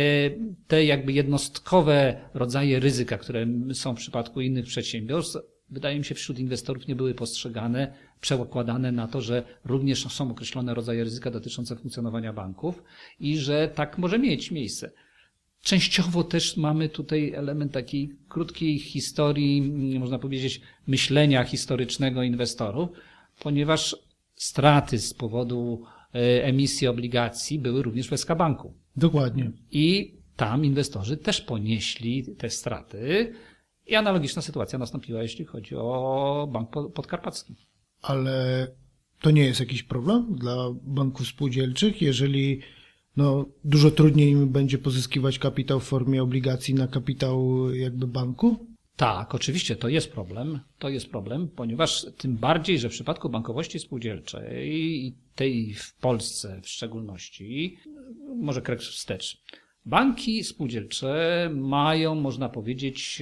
te jakby jednostkowe rodzaje ryzyka, które są w przypadku innych przedsiębiorstw, wydaje mi się, wśród inwestorów nie były postrzegane, przekładane na to, że również są określone rodzaje ryzyka dotyczące funkcjonowania banków i że tak może mieć miejsce. Częściowo też mamy tutaj element takiej krótkiej historii, można powiedzieć, myślenia historycznego inwestorów, ponieważ straty z powodu emisji obligacji były również w SK Banku. Dokładnie. I tam inwestorzy też ponieśli te straty i analogiczna sytuacja nastąpiła, jeśli chodzi o Bank Podkarpacki. Ale to nie jest jakiś problem dla banków spółdzielczych, jeżeli dużo trudniej im będzie pozyskiwać kapitał w formie obligacji na kapitał jakby banku? Tak, oczywiście to jest problem, ponieważ tym bardziej, że w przypadku bankowości spółdzielczej i tej w Polsce w szczególności, może krok wstecz, banki spółdzielcze mają, można powiedzieć,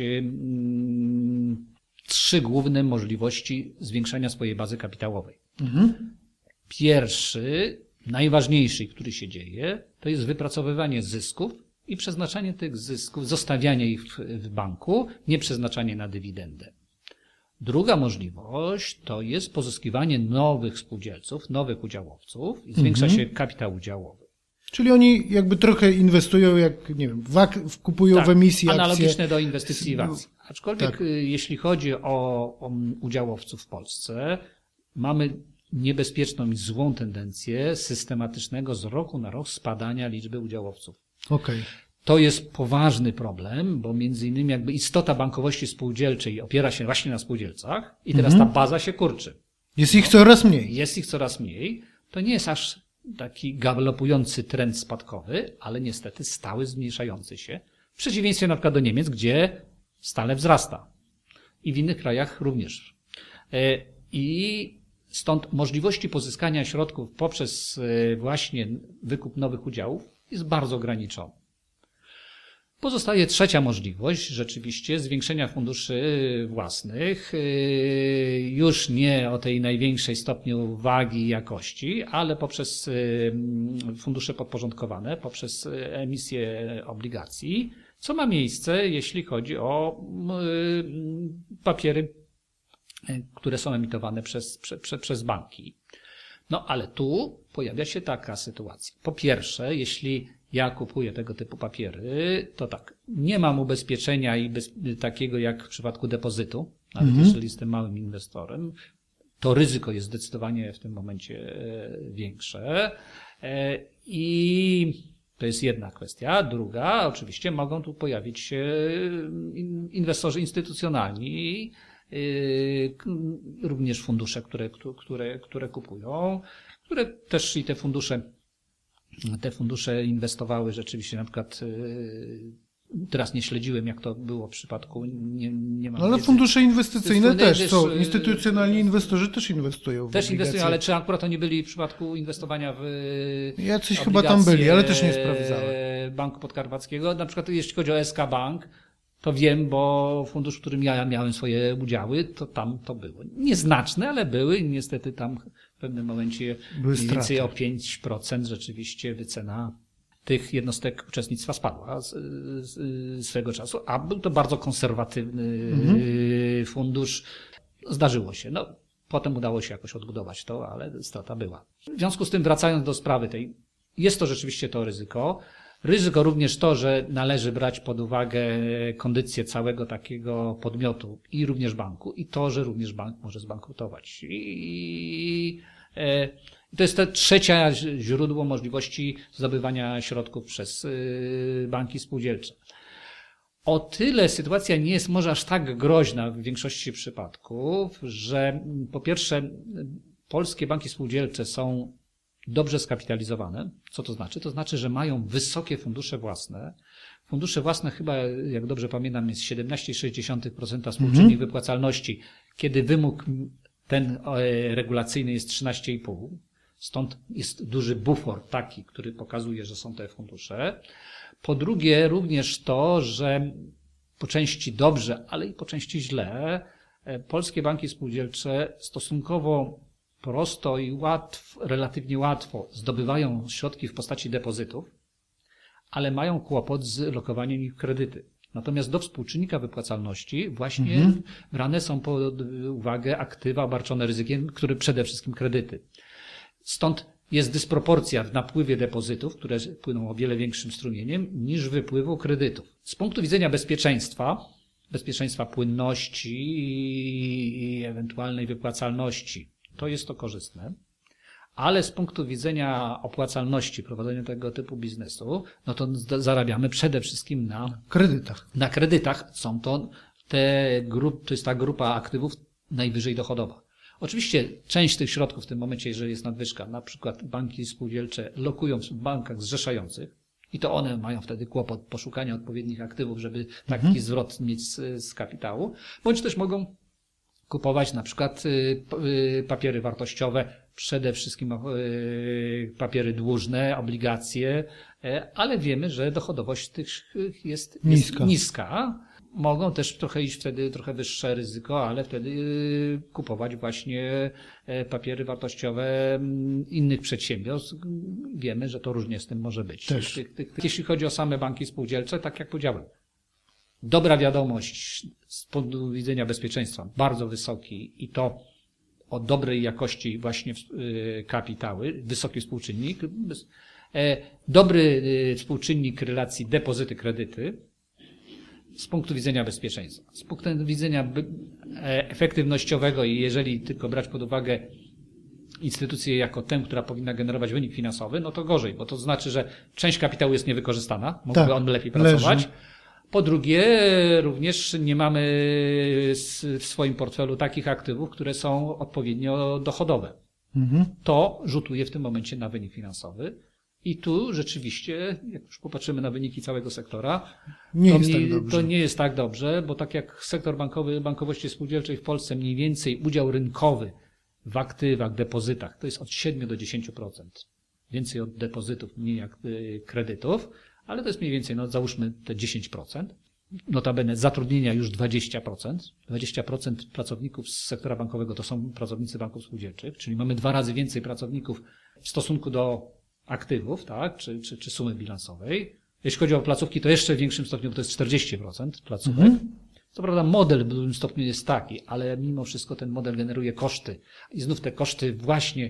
3 główne możliwości zwiększania swojej bazy kapitałowej. Pierwszy, najważniejszy, który się dzieje, to jest wypracowywanie zysków i przeznaczanie tych zysków, zostawianie ich w banku, nie przeznaczanie na dywidendę. Druga możliwość to jest pozyskiwanie nowych spółdzielców, nowych udziałowców i zwiększa się kapitał udziałowy. Czyli oni jakby trochę inwestują, jak nie wiem, kupują w emisji akcje. Analogiczne do inwestycji w akcje. Aczkolwiek jeśli chodzi o udziałowców w Polsce, mamy niebezpieczną i złą tendencję systematycznego z roku na rok spadania liczby udziałowców. Okej. To jest poważny problem, bo między innymi jakby istota bankowości spółdzielczej opiera się właśnie na spółdzielcach i teraz ta baza się kurczy. Jest ich coraz mniej. Jest ich coraz mniej. To nie jest aż taki galopujący trend spadkowy, ale niestety stały zmniejszający się. W przeciwieństwie na przykład do Niemiec, gdzie stale wzrasta. I w innych krajach również. I stąd możliwości pozyskania środków poprzez właśnie wykup nowych udziałów jest bardzo ograniczony. Pozostaje trzecia możliwość, rzeczywiście, zwiększenia funduszy własnych, już nie o tej największej stopniu wagi i jakości, ale poprzez fundusze podporządkowane, poprzez emisję obligacji, co ma miejsce, jeśli chodzi o papiery, które są emitowane przez banki. No ale tu pojawia się taka sytuacja. Po pierwsze, jeśli ja kupuję tego typu papiery, to tak, nie mam ubezpieczenia takiego jak w przypadku depozytu, nawet jeżeli jestem małym inwestorem, to ryzyko jest zdecydowanie w tym momencie większe i To jest jedna kwestia. Druga, oczywiście mogą tu pojawić się inwestorzy instytucjonalni, również fundusze, które kupują, które też i te fundusze inwestowały rzeczywiście, na przykład teraz nie śledziłem, jak to było w przypadku, nie mam ale wiedzy. fundusze inwestycyjne też są. Też, Instytucjonalni inwestorzy też inwestują w Też obligacje. inwestują, ale czy akurat to nie byli w przypadku inwestowania w Jacyś chyba tam byli, ale też nie sprawdzałem. Banku Podkarpackiego. Na przykład jeśli chodzi o SK Bank, to wiem, bo fundusz, w którym ja miałem swoje udziały, to tam to było. Nieznaczne, ale były i niestety tam w pewnym momencie mniej więcej o 5% rzeczywiście wycena tych jednostek uczestnictwa spadła swego czasu, a był to bardzo konserwatywny fundusz. Zdarzyło się. No, potem udało się jakoś odbudować to, ale strata była. W związku z tym, wracając do sprawy tej, jest to rzeczywiście to ryzyko. Ryzyko również to, że należy brać pod uwagę kondycję całego takiego podmiotu i również banku i to, że również bank może zbankrutować. I to jest to trzecie źródło możliwości zdobywania środków przez banki spółdzielcze. O tyle sytuacja nie jest może aż tak groźna w większości przypadków, że po pierwsze polskie banki spółdzielcze są dobrze skapitalizowane. Co to znaczy? To znaczy, że mają wysokie fundusze własne. Fundusze własne chyba, jak dobrze pamiętam, jest 17,6% współczynnik wypłacalności, kiedy wymóg ten regulacyjny jest 13,5%. Stąd jest duży bufor taki, który pokazuje, że są te fundusze. Po drugie, również to, że po części dobrze, ale i po części źle, polskie banki spółdzielcze stosunkowo prosto i relatywnie łatwo zdobywają środki w postaci depozytów, ale mają kłopot z lokowaniem ich w kredyty. Natomiast do współczynnika wypłacalności właśnie brane są pod uwagę aktywa obarczone ryzykiem, które przede wszystkim kredyty. Stąd jest dysproporcja w napływie depozytów, które płyną o wiele większym strumieniem niż wypływu kredytów. Z punktu widzenia bezpieczeństwa płynności i ewentualnej wypłacalności, to jest to korzystne, ale z punktu widzenia opłacalności prowadzenia tego typu biznesu, no to zarabiamy przede wszystkim na kredytach. Na kredytach są to to jest ta grupa aktywów najwyżej dochodowa. Oczywiście część tych środków w tym momencie, jeżeli jest nadwyżka, na przykład banki spółdzielcze lokują w bankach zrzeszających i to one mają wtedy kłopot poszukania odpowiednich aktywów, żeby taki zwrot mieć z kapitału, bądź też mogą kupować na przykład papiery wartościowe, przede wszystkim papiery dłużne, obligacje, ale wiemy, że dochodowość tych jest niska. Mogą też trochę iść wtedy trochę wyższe ryzyko, ale wtedy kupować właśnie papiery wartościowe innych przedsiębiorstw. Wiemy, że to różnie z tym może być. Jeśli chodzi o same banki spółdzielcze, tak jak powiedziałem, dobra wiadomość z punktu widzenia bezpieczeństwa, bardzo wysoki i to o dobrej jakości właśnie kapitały, wysoki współczynnik, dobry współczynnik relacji depozyty-kredyty z punktu widzenia bezpieczeństwa. Z punktu widzenia efektywnościowego i jeżeli tylko brać pod uwagę instytucję jako tę, która powinna generować wynik finansowy, no to gorzej, bo to znaczy, że część kapitału jest niewykorzystana, mógłby on lepiej pracować. Leży. Po drugie, również nie mamy w swoim portfelu takich aktywów, które są odpowiednio dochodowe. To rzutuje w tym momencie na wynik finansowy. I tu rzeczywiście, jak już popatrzymy na wyniki całego sektora, to nie jest tak dobrze, bo tak jak sektor bankowy, bankowości spółdzielczej w Polsce mniej więcej udział rynkowy w aktywach, depozytach, to jest od 7 do 10%. Więcej od depozytów, mniej jak kredytów, ale to jest mniej więcej, no załóżmy te 10%. Notabene zatrudnienia już 20%. 20% pracowników z sektora bankowego to są pracownicy banków spółdzielczych, czyli mamy 2 razy więcej pracowników w stosunku do aktywów, tak, czy sumy bilansowej. Jeśli chodzi o placówki, to jeszcze w większym stopniu, bo to jest 40% placówek. Co prawda model w dużym stopniu jest taki, ale mimo wszystko ten model generuje koszty. I znów te koszty właśnie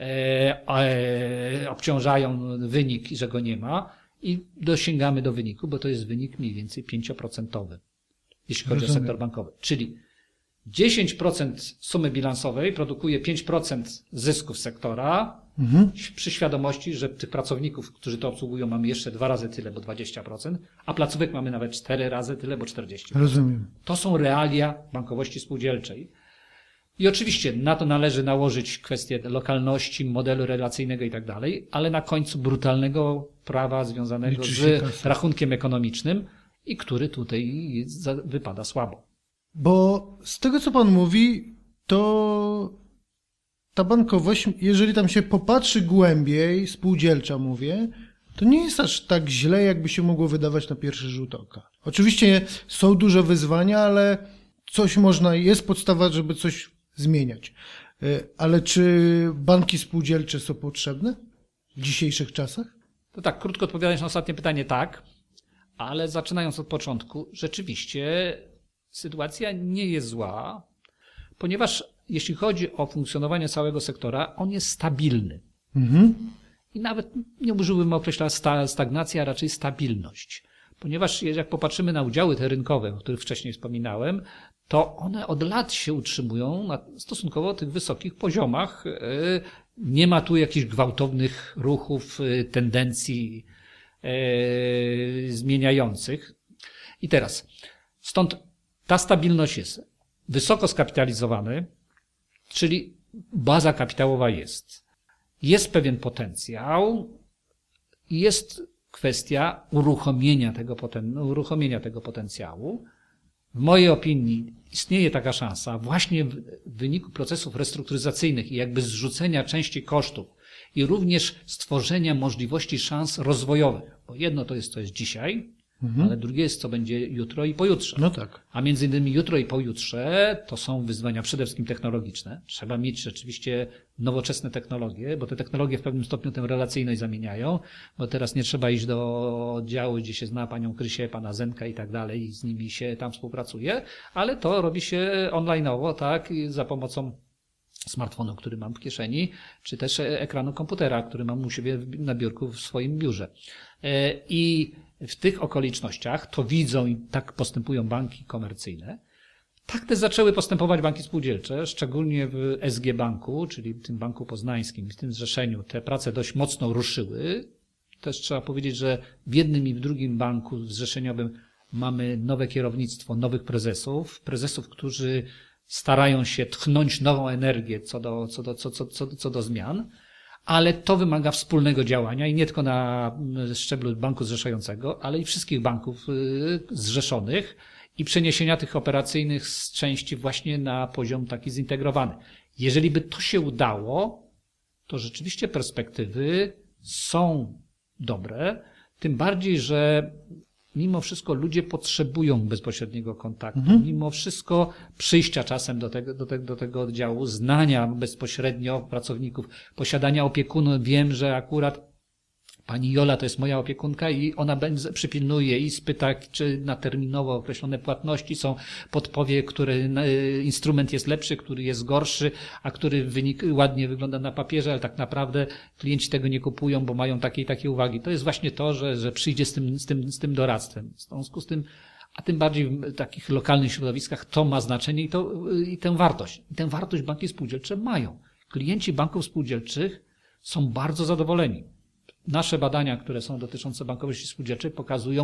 obciążają wynik, że go nie ma i dosięgamy do wyniku, bo to jest wynik mniej więcej 5%, jeśli chodzi o sektor bankowy. Czyli 10% sumy bilansowej produkuje 5% zysków sektora, przy świadomości, że tych pracowników, którzy to obsługują, mamy jeszcze 2 razy tyle, bo 20%, a placówek mamy nawet 4 razy tyle, bo 40%. Rozumiem. To są realia bankowości spółdzielczej. I oczywiście na to należy nałożyć kwestię lokalności, modelu relacyjnego i tak dalej, ale na końcu brutalnego prawa związanego z rachunkiem ekonomicznym i który tutaj wypada słabo. Bo z tego, co pan mówi, to ta bankowość, jeżeli tam się popatrzy głębiej, spółdzielcza mówię, to nie jest aż tak źle, jakby się mogło wydawać na pierwszy rzut oka. Oczywiście są duże wyzwania, ale coś można, jest podstawa, żeby coś zmieniać. Ale czy banki spółdzielcze są potrzebne w dzisiejszych czasach? To tak, krótko odpowiadając na ostatnie pytanie, tak, ale zaczynając od początku, rzeczywiście sytuacja nie jest zła, ponieważ jeśli chodzi o funkcjonowanie całego sektora, on jest stabilny. I nawet nie użyłbym określenia stagnacja, a raczej stabilność. Ponieważ jak popatrzymy na udziały te rynkowe, o których wcześniej wspominałem, to one od lat się utrzymują na stosunkowo tych wysokich poziomach. Nie ma tu jakichś gwałtownych ruchów, tendencji zmieniających. I teraz, stąd ta stabilność jest wysoko skapitalizowany, czyli baza kapitałowa jest. Jest pewien potencjał i jest kwestia uruchomienia tego potencjału. W mojej opinii istnieje taka szansa właśnie w wyniku procesów restrukturyzacyjnych i jakby zrzucenia części kosztów i również stworzenia możliwości szans rozwojowych. Bo jedno to jest, co jest dzisiaj, ale drugie jest, co będzie jutro i pojutrze. No tak. A między innymi jutro i pojutrze to są wyzwania przede wszystkim technologiczne. Trzeba mieć rzeczywiście nowoczesne technologie, bo te technologie w pewnym stopniu tę relacyjność zamieniają, bo teraz nie trzeba iść do oddziału, gdzie się zna panią Krysię, pana Zenka i tak dalej i z nimi się tam współpracuje, ale to robi się online'owo, tak, za pomocą smartfonu, który mam w kieszeni, czy też ekranu komputera, który mam u siebie na biurku w swoim biurze. I w tych okolicznościach to widzą i tak postępują banki komercyjne. Tak też zaczęły postępować banki spółdzielcze, szczególnie w SG Banku, czyli w tym Banku Poznańskim, w tym zrzeszeniu. Te prace dość mocno ruszyły. Też trzeba powiedzieć, że w jednym i w drugim banku zrzeszeniowym mamy nowe kierownictwo, nowych prezesów, którzy starają się tchnąć nową energię co do zmian. Ale to wymaga wspólnego działania i nie tylko na szczeblu banku zrzeszającego, ale i wszystkich banków zrzeszonych i przeniesienia tych operacyjnych z części właśnie na poziom taki zintegrowany. Jeżeli by to się udało, to rzeczywiście perspektywy są dobre, tym bardziej, że mimo wszystko ludzie potrzebują bezpośredniego kontaktu, mimo wszystko przyjścia czasem do tego oddziału, znania bezpośrednio pracowników, posiadania opiekunów. Wiem, że akurat pani Jola to jest moja opiekunka i ona przypilnuje i spyta, czy na terminowo określone płatności są, podpowie, który instrument jest lepszy, który jest gorszy, a który ładnie wygląda na papierze, ale tak naprawdę klienci tego nie kupują, bo mają takie i takie uwagi. To jest właśnie to, że przyjdzie z tym doradztwem. W związku z tym, a tym bardziej w takich lokalnych środowiskach to ma znaczenie i tę wartość. I tę wartość banki spółdzielcze mają. Klienci banków spółdzielczych są bardzo zadowoleni. Nasze badania, które są dotyczące bankowości spółdzielczej, pokazują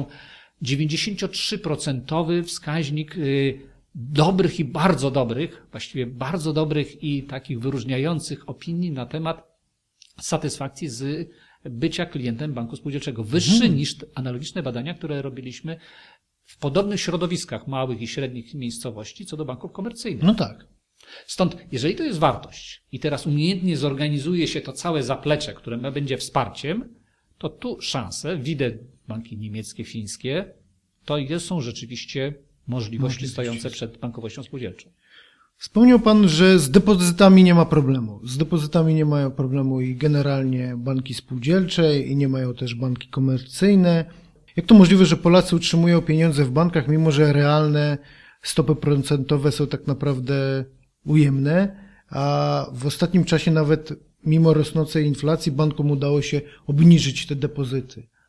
93% wskaźnik dobrych i bardzo dobrych, właściwie bardzo dobrych i takich wyróżniających opinii na temat satysfakcji z bycia klientem banku spółdzielczego. Wyższy niż analogiczne badania, które robiliśmy w podobnych środowiskach małych i średnich miejscowości co do banków komercyjnych. No tak. Stąd, jeżeli to jest wartość i teraz umiejętnie zorganizuje się to całe zaplecze, które będzie wsparciem, to tu szanse, widzę banki niemieckie, fińskie, to są rzeczywiście możliwości stojące przed bankowością spółdzielczą. Wspomniał pan, że z depozytami nie ma problemu. Z depozytami nie mają problemu i generalnie banki spółdzielcze i nie mają też banki komercyjne. Jak to możliwe, że Polacy utrzymują pieniądze w bankach, mimo że realne stopy procentowe są tak naprawdę ujemne, a w ostatnim czasie nawet mimo rosnącej inflacji bankom udało się obniżyć te depozyty.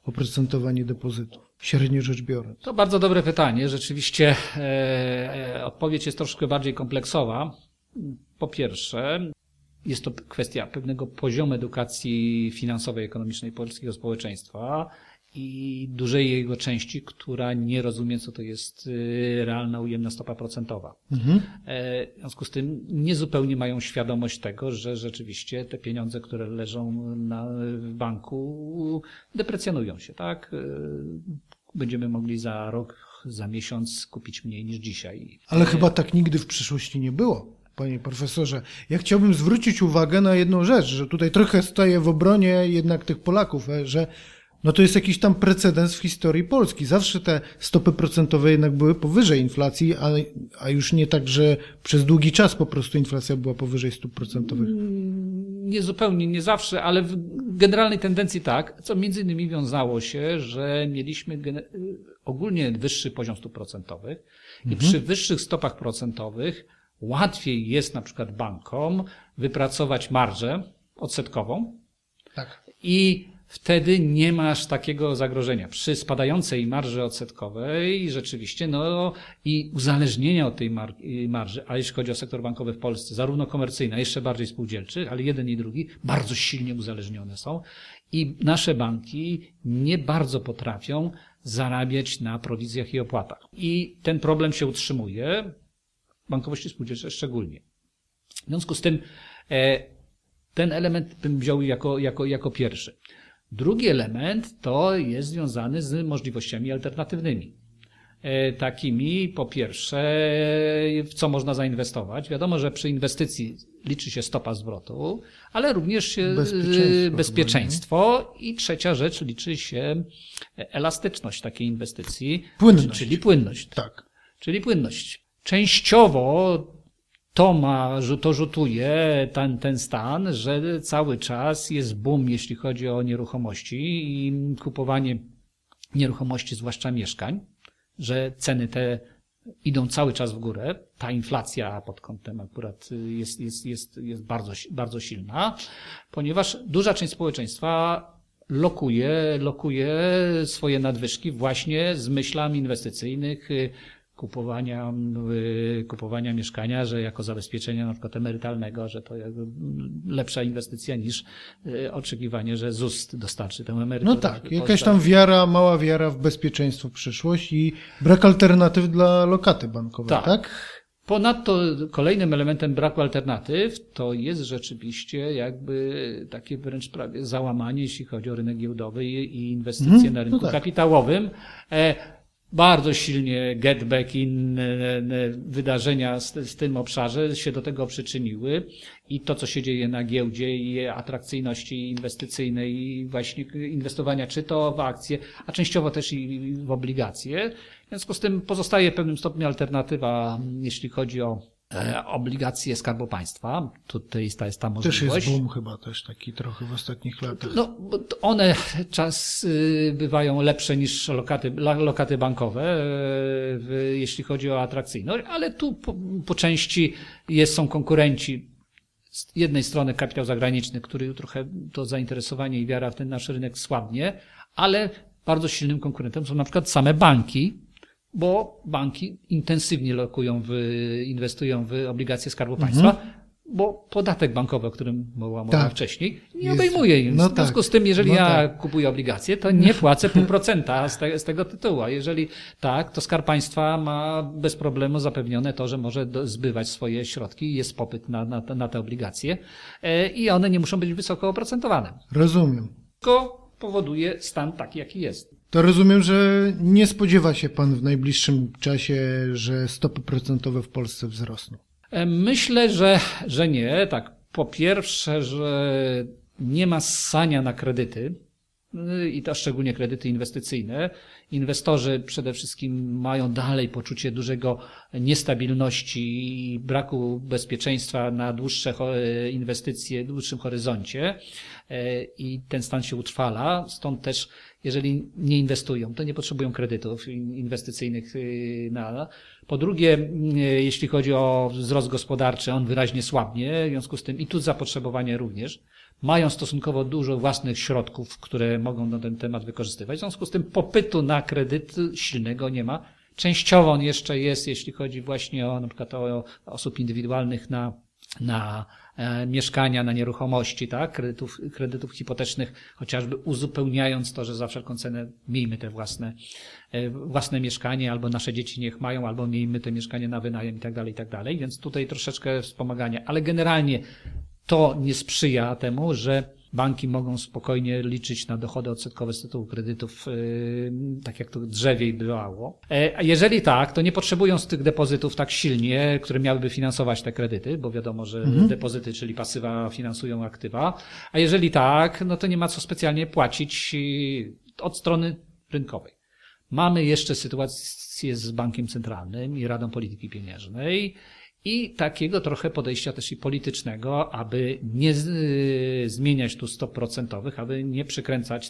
oprocentowanie depozytów, średnio rzecz biorąc? To bardzo dobre pytanie. Rzeczywiście odpowiedź jest troszkę bardziej kompleksowa. Po pierwsze, jest to kwestia pewnego poziomu edukacji finansowej, ekonomicznej polskiego społeczeństwa i dużej jego części, która nie rozumie, co to jest realna ujemna stopa procentowa. W związku z tym niezupełnie mają świadomość tego, że rzeczywiście te pieniądze, które leżą w banku, deprecjonują się, tak? Będziemy mogli za rok, za miesiąc kupić mniej niż dzisiaj. Ale chyba tak nigdy w przyszłości nie było, panie profesorze. Ja chciałbym zwrócić uwagę na jedną rzecz, że tutaj trochę stoję w obronie jednak tych Polaków, że no to jest jakiś tam precedens w historii Polski. Zawsze te stopy procentowe jednak były powyżej inflacji, a już nie tak, że przez długi czas po prostu inflacja była powyżej stóp procentowych. Nie zupełnie, nie zawsze, ale w generalnej tendencji tak, co między innymi wiązało się, że mieliśmy ogólnie wyższy poziom stóp procentowych i przy wyższych stopach procentowych łatwiej jest na przykład bankom wypracować marżę odsetkową. Tak. I wtedy nie masz takiego zagrożenia. Przy spadającej marży odsetkowej rzeczywiście, i uzależnienia od tej marży, a jeśli chodzi o sektor bankowy w Polsce, zarówno komercyjny, a jeszcze bardziej spółdzielczy, ale jeden i drugi bardzo silnie uzależnione są i nasze banki nie bardzo potrafią zarabiać na prowizjach i opłatach. I ten problem się utrzymuje, w bankowości spółdzielczej szczególnie. W związku z tym ten element bym wziął jako pierwszy. Drugi element to jest związany z możliwościami alternatywnymi. Takimi, po pierwsze, w co można zainwestować. Wiadomo, że przy inwestycji liczy się stopa zwrotu, ale również bezpieczeństwo i trzecia rzecz, liczy się elastyczność takiej inwestycji. Płynność. Czyli płynność. Tak. Czyli płynność. Częściowo to rzutuje ten stan, że cały czas jest boom, jeśli chodzi o nieruchomości i kupowanie nieruchomości, zwłaszcza mieszkań, że ceny te idą cały czas w górę. Ta inflacja pod kątem akurat jest bardzo, bardzo silna, ponieważ duża część społeczeństwa lokuje swoje nadwyżki właśnie z myślami inwestycyjnych, kupowania mieszkania, że jako zabezpieczenia na przykład emerytalnego, że to lepsza inwestycja niż oczekiwanie, że ZUS dostarczy tę emeryturę. No tak, jakaś tam mała wiara w bezpieczeństwo w przyszłość i brak alternatyw dla lokaty bankowej, tak? Ponadto kolejnym elementem braku alternatyw to jest rzeczywiście jakby takie wręcz prawie załamanie, jeśli chodzi o rynek giełdowy i inwestycje na rynku kapitałowym. Bardzo silnie get back i wydarzenia w tym obszarze się do tego przyczyniły i to, co się dzieje na giełdzie i atrakcyjności inwestycyjnej i właśnie inwestowania czy to w akcje, a częściowo też i w obligacje. W związku z tym pozostaje w pewnym stopniu alternatywa, jeśli chodzi o obligacje Skarbu Państwa. Tutaj jest ta możliwość. Też jest boom chyba też taki trochę w ostatnich latach. No, one czas bywają lepsze niż lokaty bankowe, jeśli chodzi o atrakcyjność, ale tu po części są konkurenci. Z jednej strony kapitał zagraniczny, który trochę to zainteresowanie i wiara w ten nasz rynek słabnie, ale bardzo silnym konkurentem są na przykład same banki, bo banki intensywnie inwestują w obligacje Skarbu Państwa, bo podatek bankowy, o którym była mowa wcześniej, nie obejmuje im. W związku z tym, jeżeli kupuję obligacje, to nie płacę 0,5% z tego tytułu. A jeżeli tak, to Skarb Państwa ma bez problemu zapewnione to, że może zbywać swoje środki, jest popyt na te obligacje i one nie muszą być wysoko oprocentowane. Rozumiem. Tylko powoduje stan taki, jaki jest. To rozumiem, że nie spodziewa się pan w najbliższym czasie, że stopy procentowe w Polsce wzrosną. Myślę, że nie. Tak, po pierwsze, że nie ma ssania na kredyty i to szczególnie kredyty inwestycyjne. Inwestorzy przede wszystkim mają dalej poczucie dużego niestabilności i braku bezpieczeństwa na dłuższe inwestycje, w dłuższym horyzoncie i ten stan się utrwala. Stąd też jeżeli nie inwestują, to nie potrzebują kredytów inwestycyjnych. Po drugie, jeśli chodzi o wzrost gospodarczy, on wyraźnie słabnie, w związku z tym i tu zapotrzebowanie również. Mają stosunkowo dużo własnych środków, które mogą na ten temat wykorzystywać. W związku z tym popytu na kredyt silnego nie ma. Częściowo on jeszcze jest, jeśli chodzi właśnie o na przykład o osób indywidualnych na mieszkania, na nieruchomości, tak? Kredytów hipotecznych, chociażby uzupełniając to, że za wszelką cenę miejmy te własne mieszkanie, albo nasze dzieci niech mają, albo miejmy te mieszkanie na wynajem i tak dalej, więc tutaj troszeczkę wspomagania, ale generalnie to nie sprzyja temu, że banki mogą spokojnie liczyć na dochody odsetkowe z tytułu kredytów, tak jak to drzewiej bywało. A jeżeli tak, to nie potrzebują z tych depozytów tak silnie, które miałyby finansować te kredyty, bo wiadomo, że depozyty, czyli pasywa, finansują aktywa. A jeżeli tak, no to nie ma co specjalnie płacić od strony rynkowej. Mamy jeszcze sytuację z Bankiem Centralnym i Radą Polityki Pieniężnej, i takiego trochę podejścia też i politycznego, aby nie zmieniać tu stóp procentowych, aby nie przykręcać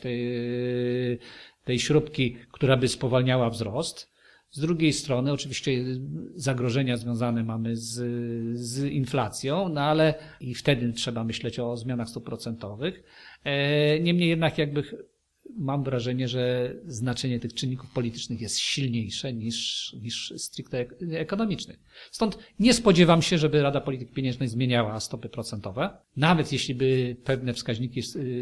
tej śrubki, która by spowalniała wzrost. Z drugiej strony oczywiście zagrożenia związane mamy z inflacją, no ale i wtedy trzeba myśleć o zmianach stóp procentowych. Niemniej jednak mam wrażenie, że znaczenie tych czynników politycznych jest silniejsze niż stricte ekonomicznych. Stąd nie spodziewam się, żeby Rada Polityki Pieniężnej zmieniała stopy procentowe, nawet jeśli by pewne wskaźniki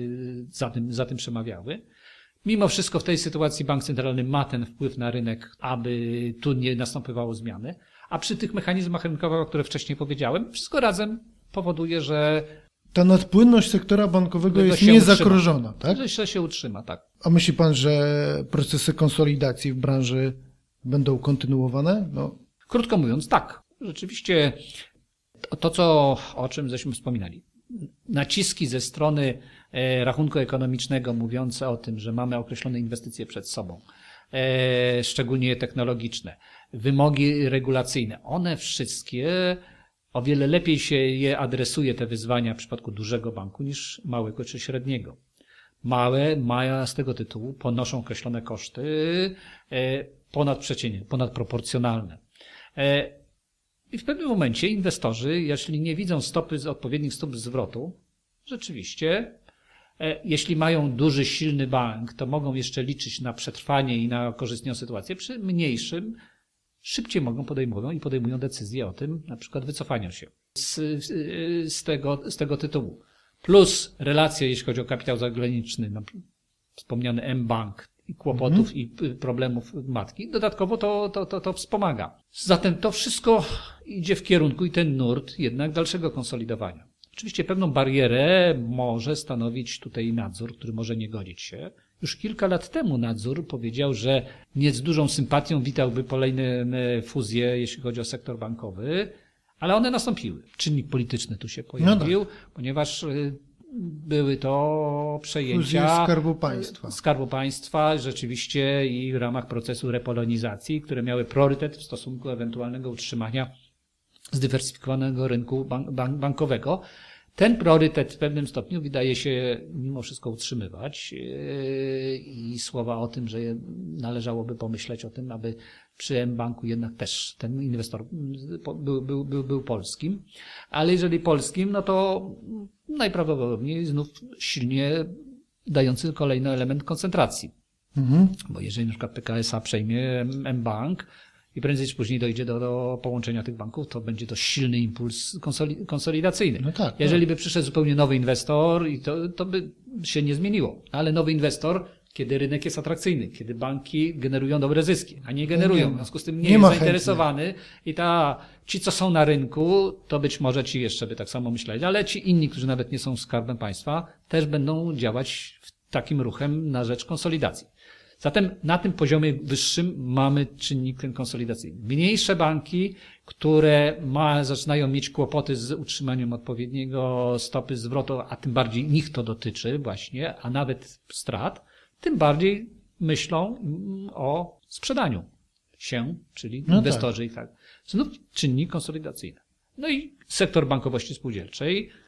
za tym przemawiały. Mimo wszystko w tej sytuacji Bank Centralny ma ten wpływ na rynek, aby tu nie następowały zmiany, a przy tych mechanizmach rynkowych, o których wcześniej powiedziałem, wszystko razem powoduje, że ta nadpłynność sektora bankowego jest niezagrożona, tak? Że się utrzyma, tak. A myśli pan, że procesy konsolidacji w branży będą kontynuowane? No. Krótko mówiąc, tak. Rzeczywiście to, o czym żeśmy wspominali. Naciski ze strony rachunku ekonomicznego mówiące o tym, że mamy określone inwestycje przed sobą, szczególnie technologiczne, wymogi regulacyjne, one wszystkie o wiele lepiej się je adresuje, te wyzwania w przypadku dużego banku niż małego czy średniego. Małe z tego tytułu ponoszą określone koszty ponadprzeciętne, ponadproporcjonalne. I w pewnym momencie inwestorzy, jeśli nie widzą odpowiednich stóp zwrotu, rzeczywiście, jeśli mają duży, silny bank, to mogą jeszcze liczyć na przetrwanie i na korzystną sytuację. Przy mniejszym szybciej podejmują decyzję o tym, na przykład wycofaniu się z tego tytułu. Plus relacje, jeśli chodzi o kapitał zagraniczny, wspomniany mBank i kłopotów i problemów matki, dodatkowo to wspomaga. Zatem to wszystko idzie w kierunku i ten nurt jednak dalszego konsolidowania. Oczywiście pewną barierę może stanowić tutaj nadzór, który może nie godzić się. Już kilka lat temu nadzór powiedział, że nie z dużą sympatią witałby kolejne fuzje, jeśli chodzi o sektor bankowy, ale one nastąpiły. Czynnik polityczny tu się pojawił, ponieważ były to przejęcia Skarbu Państwa rzeczywiście i w ramach procesu repolonizacji, które miały priorytet w stosunku ewentualnego utrzymania zdywersyfikowanego rynku bankowego. Ten priorytet w pewnym stopniu wydaje się mimo wszystko utrzymywać i słowa o tym, że należałoby pomyśleć o tym, aby przy mBanku jednak też ten inwestor był polskim. Ale jeżeli polskim, no to najprawdopodobniej znów silnie dający kolejny element koncentracji. Bo jeżeli na przykład PKS przejmie mBank i prędzej czy później dojdzie do połączenia tych banków, to będzie to silny impuls konsolidacyjny. No tak, jeżeli by przyszedł zupełnie nowy inwestor, i to by się nie zmieniło. Ale nowy inwestor, kiedy rynek jest atrakcyjny, kiedy banki generują dobre zyski, a nie generują, w związku z tym nie jest zainteresowany i ci, co są na rynku, to być może ci jeszcze by tak samo myśleli, ale ci inni, którzy nawet nie są Skarbem Państwa, też będą działać takim ruchem na rzecz konsolidacji. Zatem na tym poziomie wyższym mamy czynnik ten konsolidacyjny. Mniejsze banki, które zaczynają mieć kłopoty z utrzymaniem odpowiedniego stopy zwrotu, a tym bardziej ich to dotyczy właśnie, a nawet strat, tym bardziej myślą o sprzedaniu się, czyli inwestorzy i tak. Znów czynnik konsolidacyjny. No i sektor bankowości spółdzielczej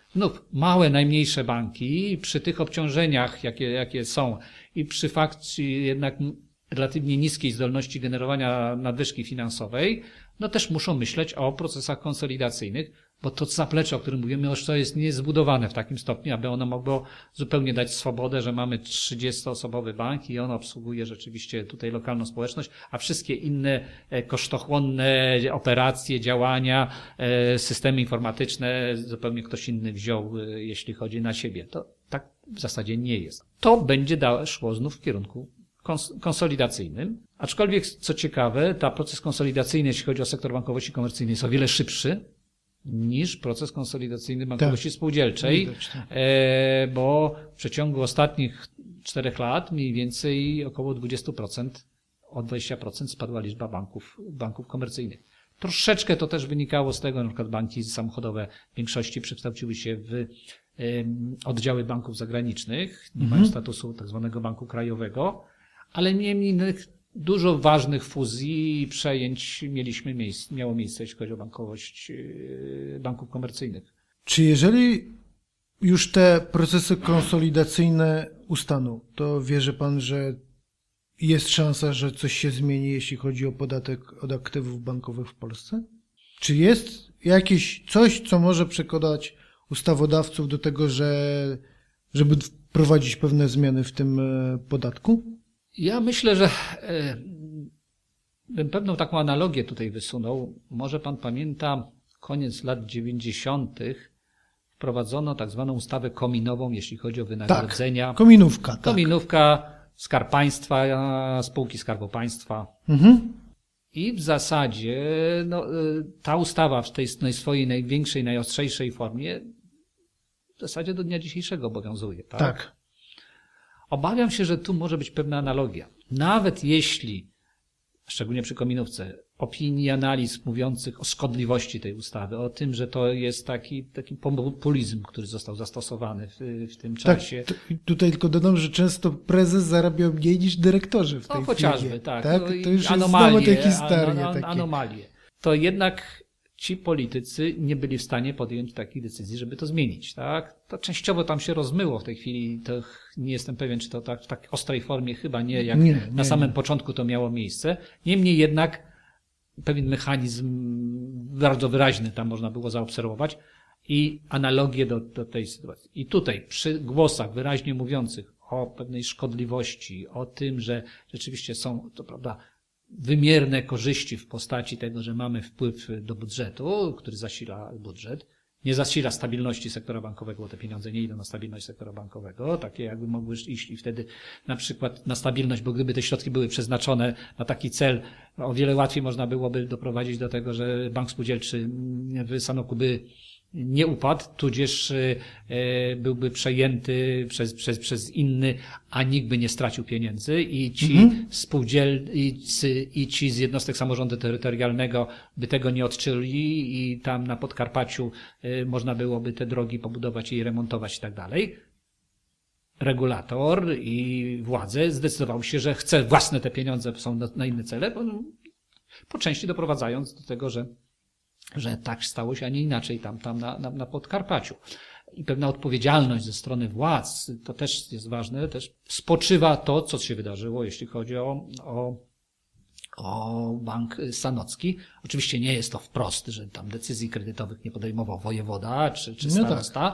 Znów małe, najmniejsze banki przy tych obciążeniach, jakie są i przy fakcie jednak relatywnie niskiej zdolności generowania nadwyżki finansowej, no też muszą myśleć o procesach konsolidacyjnych, bo to zaplecze, o którym mówimy, już to jest niezbudowane w takim stopniu, aby ono mogło zupełnie dać swobodę, że mamy 30-osobowy bank i on obsługuje rzeczywiście tutaj lokalną społeczność, a wszystkie inne kosztochłonne operacje, działania, systemy informatyczne zupełnie ktoś inny wziął, jeśli chodzi na siebie. To tak w zasadzie nie jest. To będzie szło znów w kierunku konsolidacyjnym, aczkolwiek, co ciekawe, ta proces konsolidacyjny, jeśli chodzi o sektor bankowości komercyjnej, jest o wiele szybszy niż proces konsolidacyjny bankowości spółdzielczej, widać, tak. Bo w przeciągu ostatnich 4 lat mniej więcej około 20%, o 20% spadła liczba banków komercyjnych. Troszeczkę to też wynikało z tego, na przykład banki samochodowe w większości przekształciły się w oddziały banków zagranicznych, nie mają statusu tak zwanego banku krajowego, ale niemniej innych dużo ważnych fuzji i przejęć miało miejsce, jeśli chodzi o bankowość banków komercyjnych. Czy jeżeli już te procesy konsolidacyjne ustaną, to wierzy pan, że jest szansa, że coś się zmieni, jeśli chodzi o podatek od aktywów bankowych w Polsce? Czy jest jakieś coś, co może przekonać ustawodawców do tego, żeby wprowadzić pewne zmiany w tym podatku? Ja myślę, że bym pewną taką analogię tutaj wysunął. Może pan pamięta, koniec lat 90. wprowadzono tak zwaną ustawę kominową, jeśli chodzi o wynagrodzenia. Tak, kominówka. Tak. Kominówka, Skarb Państwa, spółki Skarbu Państwa. I w zasadzie ta ustawa w tej swojej największej, najostrzejszej formie w zasadzie do dnia dzisiejszego obowiązuje. Tak? Obawiam się, że tu może być pewna analogia. Nawet jeśli, szczególnie przy kominówce, opinii, analiz mówiących o szkodliwości tej ustawy, o tym, że to jest taki populizm, który został zastosowany w tym czasie. Tak, tutaj tylko dodam, że często prezes zarabia mniej niż dyrektorzy w tej chociażby, firmie. tak. To już anomalie, jest te historie. Anomalie. To jednak ci politycy nie byli w stanie podjąć takich decyzji, żeby to zmienić. Tak? To częściowo tam się rozmyło w tej chwili. To nie jestem pewien, czy to tak w tak ostrej formie chyba nie, jak na samym początku to miało miejsce. Niemniej jednak pewien mechanizm bardzo wyraźny tam można było zaobserwować i analogię do tej sytuacji. I tutaj przy głosach wyraźnie mówiących o pewnej szkodliwości, o tym, że rzeczywiście są, to prawda, wymierne korzyści w postaci tego, że mamy wpływ do budżetu, który zasila budżet, nie zasila stabilności sektora bankowego, bo te pieniądze nie idą na stabilność sektora bankowego, takie jakby mogły iść i wtedy na przykład na stabilność, bo gdyby te środki były przeznaczone na taki cel, o wiele łatwiej można byłoby doprowadzić do tego, że bank spółdzielczy w Sanoku by nie upadł, tudzież byłby przejęty przez inny, a nikt by nie stracił pieniędzy i ci spółdzielcy i ci z jednostek samorządu terytorialnego by tego nie odczuli i tam na Podkarpaciu można byłoby te drogi pobudować i remontować i tak dalej. Regulator i władze zdecydował się, że chce własne te pieniądze są na inne cele, po części doprowadzając do tego, że tak stało się, a nie inaczej tam na Podkarpaciu. I pewna odpowiedzialność ze strony władz, to też jest ważne, też spoczywa to, co się wydarzyło, jeśli chodzi o Bank Sanocki. Oczywiście nie jest to wprost, że tam decyzji kredytowych nie podejmował wojewoda czy starosta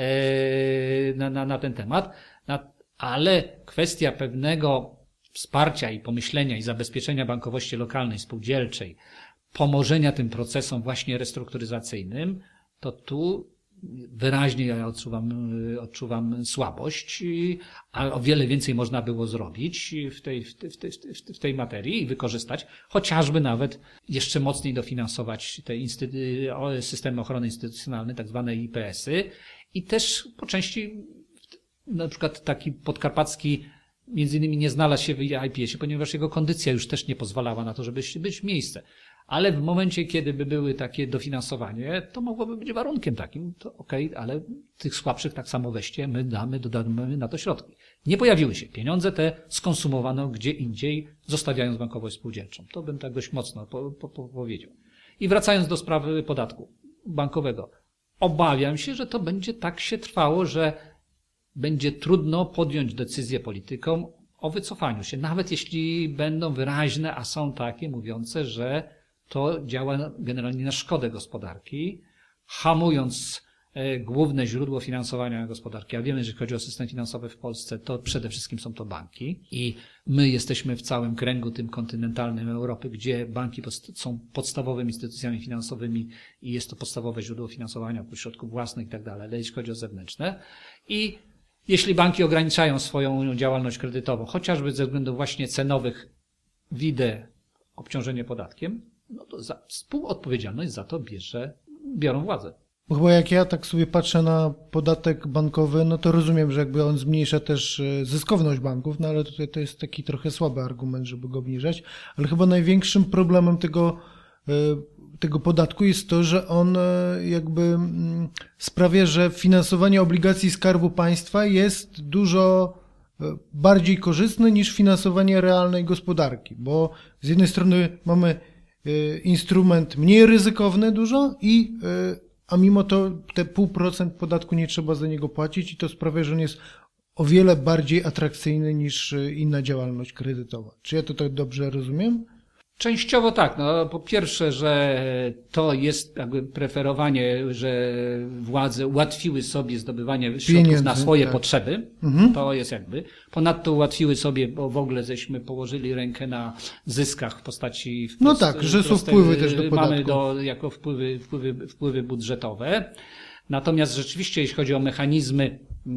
na ten temat, ale kwestia pewnego wsparcia i pomyślenia i zabezpieczenia bankowości lokalnej, spółdzielczej, pomożenia tym procesom właśnie restrukturyzacyjnym, to tu wyraźnie ja odczuwam słabość, a o wiele więcej można było zrobić w tej materii i wykorzystać, chociażby nawet jeszcze mocniej dofinansować te systemy ochrony instytucjonalnej, tak zwane IPS-y i też po części na przykład taki podkarpacki między innymi nie znalazł się w IPS-ie, ponieważ jego kondycja już też nie pozwalała na to, żeby być miejsce. Ale w momencie, kiedy by były takie dofinansowanie, to mogłoby być warunkiem takim, to okej, ale tych słabszych tak samo weźcie, my dodamy na to środki. Nie pojawiły się. Pieniądze te skonsumowano gdzie indziej, zostawiając bankowość spółdzielczą. To bym tak dość mocno powiedział. I wracając do sprawy podatku bankowego. obawiam się, że to będzie tak się trwało, że będzie trudno podjąć decyzję politykom o wycofaniu się, nawet jeśli będą wyraźne, a są takie mówiące, że to działa generalnie na szkodę gospodarki, hamując główne źródło finansowania gospodarki. A wiemy, że jeśli chodzi o system finansowy w Polsce, to przede wszystkim są to banki i my jesteśmy w całym kręgu tym kontynentalnym Europy, gdzie banki są podstawowymi instytucjami finansowymi i jest to podstawowe źródło finansowania oprócz środków własnych i tak dalej, ale jeśli chodzi o zewnętrzne. I jeśli banki ograniczają swoją działalność kredytową, chociażby ze względów właśnie cenowych, widzę obciążenie podatkiem, no to współodpowiedzialność za to biorą władze. Bo chyba jak ja tak sobie patrzę na podatek bankowy, no to rozumiem, że jakby on zmniejsza też zyskowność banków, no ale tutaj to jest taki trochę słaby argument, żeby go obniżać. Ale chyba największym problemem tego podatku jest to, że on jakby sprawia, że finansowanie obligacji Skarbu Państwa jest dużo bardziej korzystne niż finansowanie realnej gospodarki, bo z jednej strony mamy instrument mniej ryzykowny dużo a mimo to te 0,5% podatku nie trzeba za niego płacić i to sprawia, że on jest o wiele bardziej atrakcyjny niż inna działalność kredytowa. Czy ja to tak dobrze rozumiem? Częściowo tak. No, po pierwsze, że to jest jakby preferowanie, że władze ułatwiły sobie zdobywanie środków na swoje potrzeby. Mhm. To jest jakby. Ponadto ułatwiły sobie, bo w ogóle żeśmy położyli rękę na zyskach w postaci... No tak, że są wpływy też do podatku. Mamy jako wpływy budżetowe. Natomiast rzeczywiście, jeśli chodzi o mechanizmy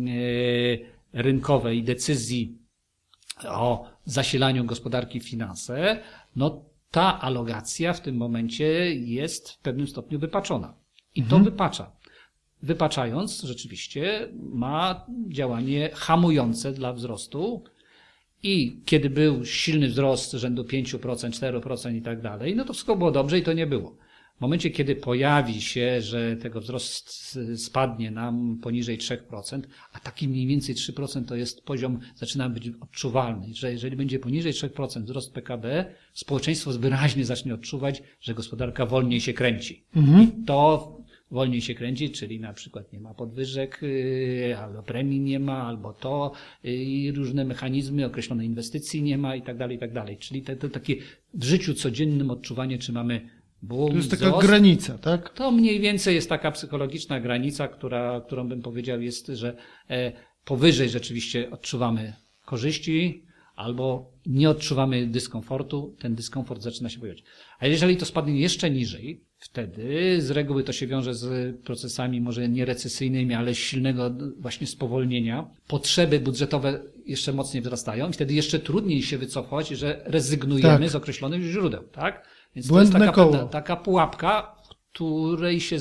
rynkowe i decyzji o zasilaniu gospodarki w finanse, no ta alokacja w tym momencie jest w pewnym stopniu wypaczona. I to wypacza. Wypaczając rzeczywiście ma działanie hamujące dla wzrostu i kiedy był silny wzrost rzędu 5%, 4% i tak dalej, no to wszystko było dobrze i to nie było. W momencie, kiedy pojawi się, że tego wzrost spadnie nam poniżej 3%, a taki mniej więcej 3% to jest poziom, zaczyna być odczuwalny, że jeżeli będzie poniżej 3% wzrost PKB, społeczeństwo wyraźnie zacznie odczuwać, że gospodarka wolniej się kręci. I to wolniej się kręci, czyli na przykład nie ma podwyżek, albo premii nie ma, albo to i różne mechanizmy, określone inwestycji nie ma i tak dalej, i tak dalej. Czyli to takie w życiu codziennym odczuwanie, czy mamy boom, to jest taka granica, tak? To mniej więcej jest taka psychologiczna granica, którą bym powiedział jest, że powyżej rzeczywiście odczuwamy korzyści albo nie odczuwamy dyskomfortu, ten dyskomfort zaczyna się pojawiać. A jeżeli to spadnie jeszcze niżej, wtedy z reguły to się wiąże z procesami może nie recesyjnymi, ale silnego właśnie spowolnienia. Potrzeby budżetowe jeszcze mocniej wzrastają i wtedy jeszcze trudniej się wycofać, że rezygnujemy z określonych źródeł, tak? Więc błędne to jest koło. Taka pułapka, w której się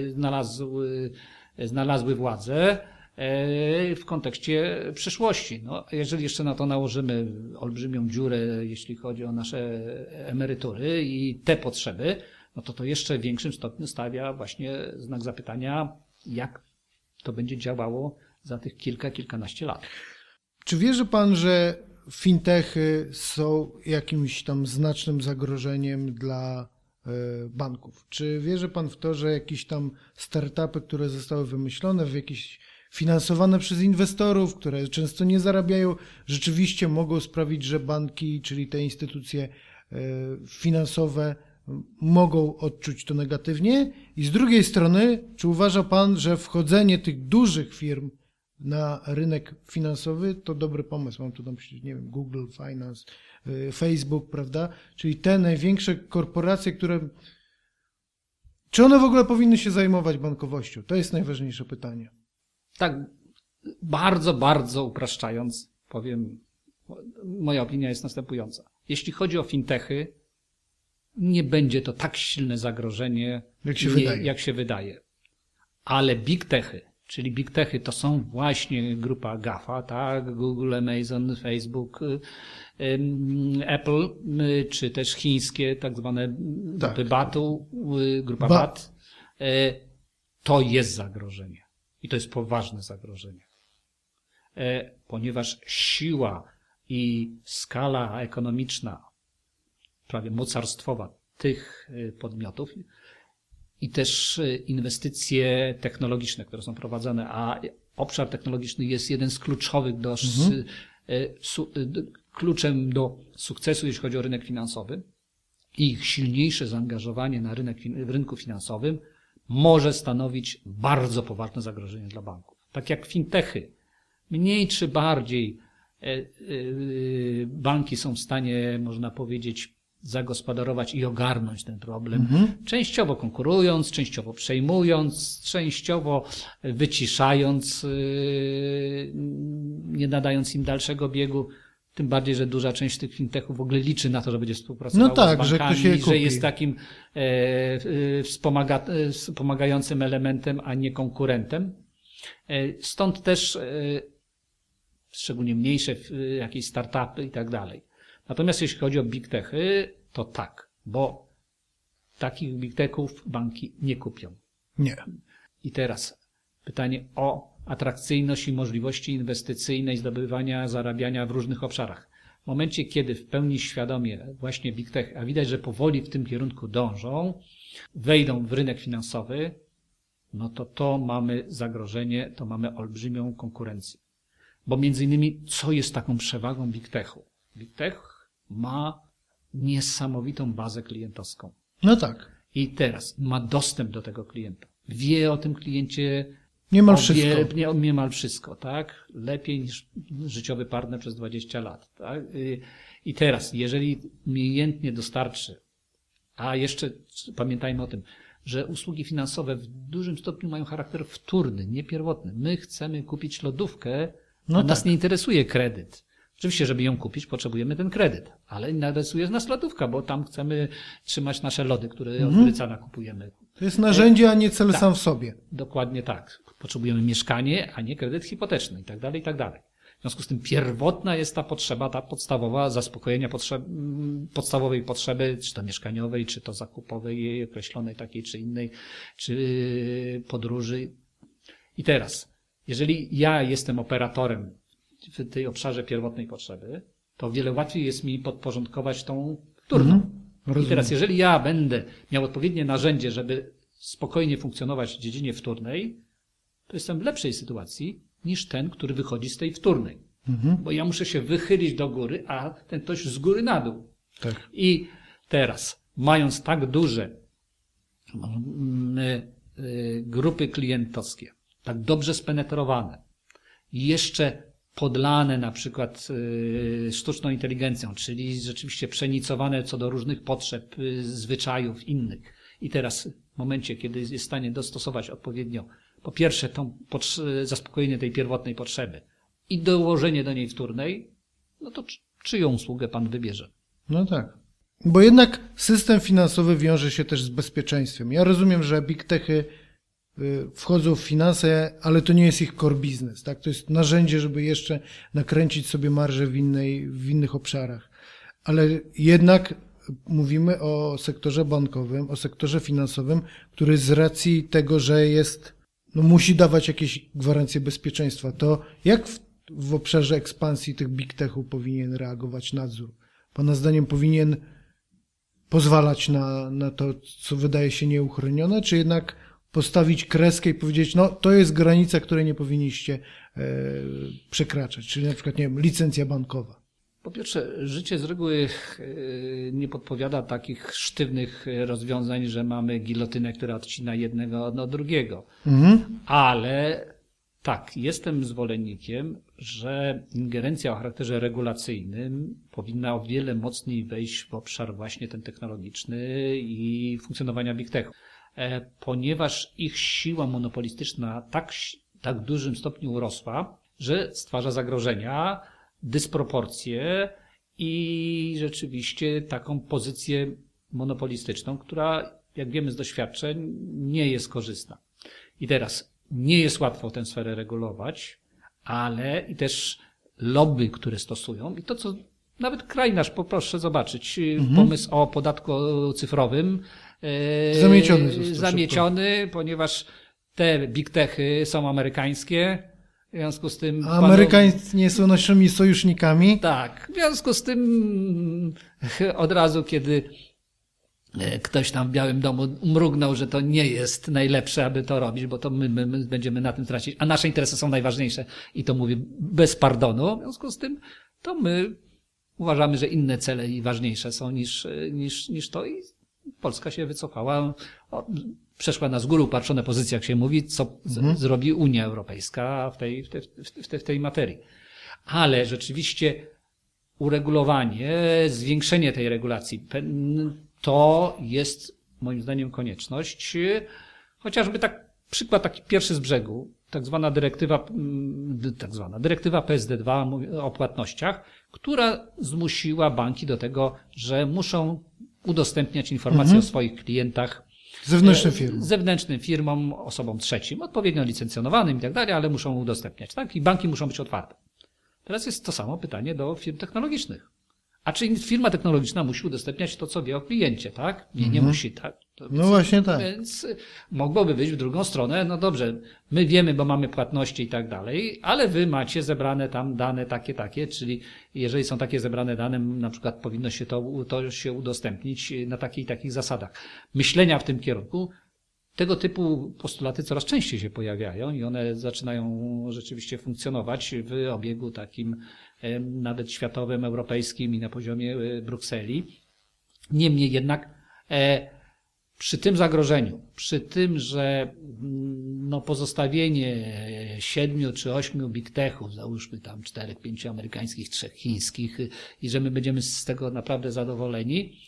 znalazły władze w kontekście przyszłości. No, jeżeli jeszcze na to nałożymy olbrzymią dziurę, jeśli chodzi o nasze emerytury i te potrzeby, no to jeszcze w większym stopniu stawia właśnie znak zapytania, jak to będzie działało za tych kilkanaście lat. Czy wierzy pan, że fintechy są jakimś tam znacznym zagrożeniem dla banków? Czy wierzy pan w to, że jakieś tam startupy, które zostały wymyślone, finansowane przez inwestorów, które często nie zarabiają, rzeczywiście mogą sprawić, że banki, czyli te instytucje finansowe mogą odczuć to negatywnie? I z drugiej strony, czy uważa pan, że wchodzenie tych dużych firm na rynek finansowy to dobry pomysł? Mam tu na myśli, nie wiem, Google Finance, Facebook, prawda? Czyli te największe korporacje, które... Czy one w ogóle powinny się zajmować bankowością? To jest najważniejsze pytanie. Tak, bardzo, bardzo upraszczając, powiem, moja opinia jest następująca. Jeśli chodzi o fintechy, nie będzie to tak silne zagrożenie, jak się wydaje. Ale big techy, czyli big techy to są właśnie grupa GAFA, tak? Google, Amazon, Facebook, Apple, czy też chińskie tak zwane grupy BAT-u, grupa BAT. To jest zagrożenie. I to jest poważne zagrożenie. Ponieważ siła i skala ekonomiczna, prawie mocarstwowa tych podmiotów i też inwestycje technologiczne, które są prowadzone, a obszar technologiczny jest jeden z kluczowych kluczem do sukcesu, jeśli chodzi o rynek finansowy. Ich silniejsze zaangażowanie na w rynku finansowym może stanowić bardzo poważne zagrożenie dla banków. Tak jak fintechy, mniej czy bardziej banki są w stanie, można powiedzieć, zagospodarować i ogarnąć ten problem, częściowo konkurując, częściowo przejmując, częściowo wyciszając, nie nadając im dalszego biegu. Tym bardziej, że duża część tych fintechów w ogóle liczy na to, że będzie współpracowała z bankami, że ktoś je kupi. że jest takim wspomagającym elementem, a nie konkurentem. Stąd też szczególnie mniejsze jakieś startupy i tak dalej. Natomiast jeśli chodzi o big techy, to tak, bo takich big techów banki nie kupią. Nie. I teraz pytanie o atrakcyjność i możliwości inwestycyjne i zdobywania, zarabiania w różnych obszarach. W momencie, kiedy w pełni świadomie właśnie big tech, a widać, że powoli w tym kierunku dążą, wejdą w rynek finansowy, no to mamy zagrożenie, to mamy olbrzymią konkurencję. Bo między innymi, co jest taką przewagą big techu? Big tech ma niesamowitą bazę klientowską. No tak. I teraz ma dostęp do tego klienta. Wie o tym kliencie niemal wszystko, tak? Lepiej niż życiowy partner przez 20 lat, tak? I teraz, jeżeli umiejętnie dostarczy, a jeszcze pamiętajmy o tym, że usługi finansowe w dużym stopniu mają charakter wtórny, nie pierwotny. My chcemy kupić lodówkę, a nas nie interesuje kredyt. Oczywiście, żeby ją kupić, potrzebujemy ten kredyt, ale interesuje nas lodówka, bo tam chcemy trzymać nasze lody, które od Grycana kupujemy. To jest narzędzie, a nie cel sam w sobie. Dokładnie tak. Potrzebujemy mieszkanie, a nie kredyt hipoteczny i tak dalej, i tak dalej. W związku z tym pierwotna jest ta potrzeba, ta podstawowa, zaspokojenia podstawowej potrzeby, czy to mieszkaniowej, czy to zakupowej, określonej takiej, czy innej, czy podróży. I teraz, jeżeli ja jestem operatorem w tej obszarze pierwotnej potrzeby, to o wiele łatwiej jest mi podporządkować tą wtórną. I teraz, jeżeli ja będę miał odpowiednie narzędzie, żeby spokojnie funkcjonować w dziedzinie wtórnej, to jestem w lepszej sytuacji niż ten, który wychodzi z tej wtórnej. Bo ja muszę się wychylić do góry, a ten ktoś z góry na dół. Tak. I teraz, mając tak duże grupy klientowskie, tak dobrze spenetrowane i jeszcze podlane na przykład sztuczną inteligencją, czyli rzeczywiście przenicowane co do różnych potrzeb, zwyczajów innych. I teraz w momencie, kiedy jest w stanie dostosować odpowiednio, po pierwsze zaspokojenie tej pierwotnej potrzeby i dołożenie do niej wtórnej, no to czyją usługę pan wybierze? No tak. Bo jednak system finansowy wiąże się też z bezpieczeństwem. Ja rozumiem, że big techy wchodzą w finanse, ale to nie jest ich core business, tak? To jest narzędzie, żeby jeszcze nakręcić sobie marżę w innych obszarach. Ale jednak mówimy o sektorze bankowym, o sektorze finansowym, który z racji tego, że musi dawać jakieś gwarancje bezpieczeństwa, to jak w obszarze ekspansji tych big techów powinien reagować nadzór? Pana zdaniem powinien pozwalać na to, co wydaje się nieuchronione, czy jednak postawić kreskę i powiedzieć, to jest granica, której nie powinniście przekraczać, czyli na przykład, nie wiem, licencja bankowa. Po pierwsze, życie z reguły nie podpowiada takich sztywnych rozwiązań, że mamy gilotynę, która odcina jednego od drugiego. Ale tak, jestem zwolennikiem, że ingerencja o charakterze regulacyjnym powinna o wiele mocniej wejść w obszar właśnie ten technologiczny i funkcjonowania big tech. Ponieważ ich siła monopolistyczna tak dużym stopniu urosła, że stwarza zagrożenia, dysproporcje i rzeczywiście taką pozycję monopolistyczną, która, jak wiemy z doświadczeń, nie jest korzystna. I teraz nie jest łatwo tę sferę regulować, ale i też lobby, które stosują i to, co nawet kraj nasz, proszę zobaczyć, pomysł o podatku cyfrowym zamieciony, ponieważ te big techy są amerykańskie, w związku z tym... A Amerykanie są naszymi sojusznikami? Tak, w związku z tym od razu, kiedy ktoś tam w Białym Domu mrugnął, że to nie jest najlepsze, aby to robić, bo to my będziemy na tym tracić, a nasze interesy są najważniejsze i to mówię bez pardonu. W związku z tym to my uważamy, że inne cele i ważniejsze są niż to i Polska się wycofała, przeszła na z góry upatrzone pozycje, jak się mówi, co zrobi Unia Europejska w tej materii. Ale rzeczywiście uregulowanie, zwiększenie tej regulacji, to jest moim zdaniem konieczność. Chociażby przykład taki pierwszy z brzegu, tak zwana dyrektywa PSD2 o płatnościach, która zmusiła banki do tego, że muszą udostępniać informacje o swoich klientach zewnętrznym firmom, osobom trzecim, odpowiednio licencjonowanym i tak dalej, ale muszą udostępniać, tak? I banki muszą być otwarte. Teraz jest to samo pytanie do firm technologicznych. A czy firma technologiczna musi udostępniać to, co wie o kliencie, tak? Nie musi, tak? Właśnie tak. Więc mogłoby być w drugą stronę, no dobrze, my wiemy, bo mamy płatności i tak dalej, ale wy macie zebrane tam dane takie, czyli jeżeli są takie zebrane dane, na przykład powinno się to się udostępnić na takich i takich zasadach. Myślenia w tym kierunku, tego typu postulaty coraz częściej się pojawiają i one zaczynają rzeczywiście funkcjonować w obiegu takim nawet światowym, europejskim i na poziomie Brukseli. Niemniej jednak przy tym zagrożeniu, przy tym, że pozostawienie 7 czy 8 big techów, załóżmy tam 4, 5 amerykańskich, 3 chińskich i że my będziemy z tego naprawdę zadowoleni,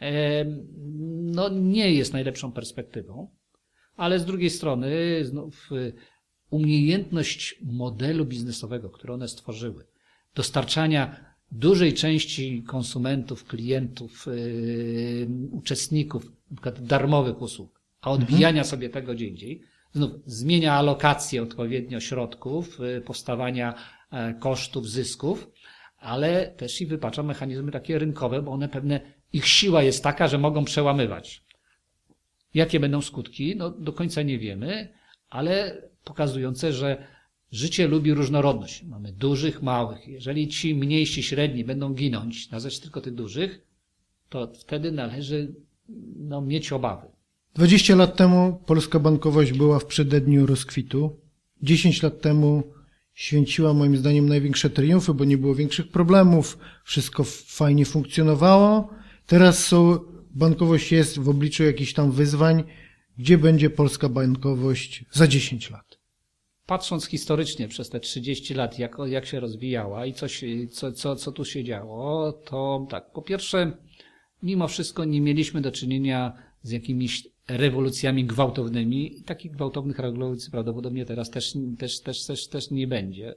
nie jest najlepszą perspektywą. Ale z drugiej strony znów umiejętność modelu biznesowego, który one stworzyły, dostarczania dużej części konsumentów, klientów, uczestników, na przykład darmowych usług, a odbijania sobie tego gdzie indziej, znów zmienia alokację odpowiednio środków, powstawania kosztów, zysków, ale też i wypacza mechanizmy takie rynkowe, bo one ich siła jest taka, że mogą przełamywać. Jakie będą skutki? Do końca nie wiemy, ale pokazujące, że życie lubi różnorodność. Mamy dużych, małych. Jeżeli ci mniejsi, średni będą ginąć na rzecz tylko tych dużych, to wtedy należy mieć obawy. 20 lat temu polska bankowość była w przededniu rozkwitu. 10 lat temu święciła moim zdaniem największe triumfy, bo nie było większych problemów, wszystko fajnie funkcjonowało. Teraz bankowość jest w obliczu jakichś tam wyzwań. Gdzie będzie polska bankowość za 10 lat? Patrząc historycznie przez te 30 lat, jak się rozwijała i co tu się działo, to tak, po pierwsze, mimo wszystko nie mieliśmy do czynienia z jakimiś rewolucjami gwałtownymi. Takich gwałtownych rewolucji prawdopodobnie teraz też nie będzie.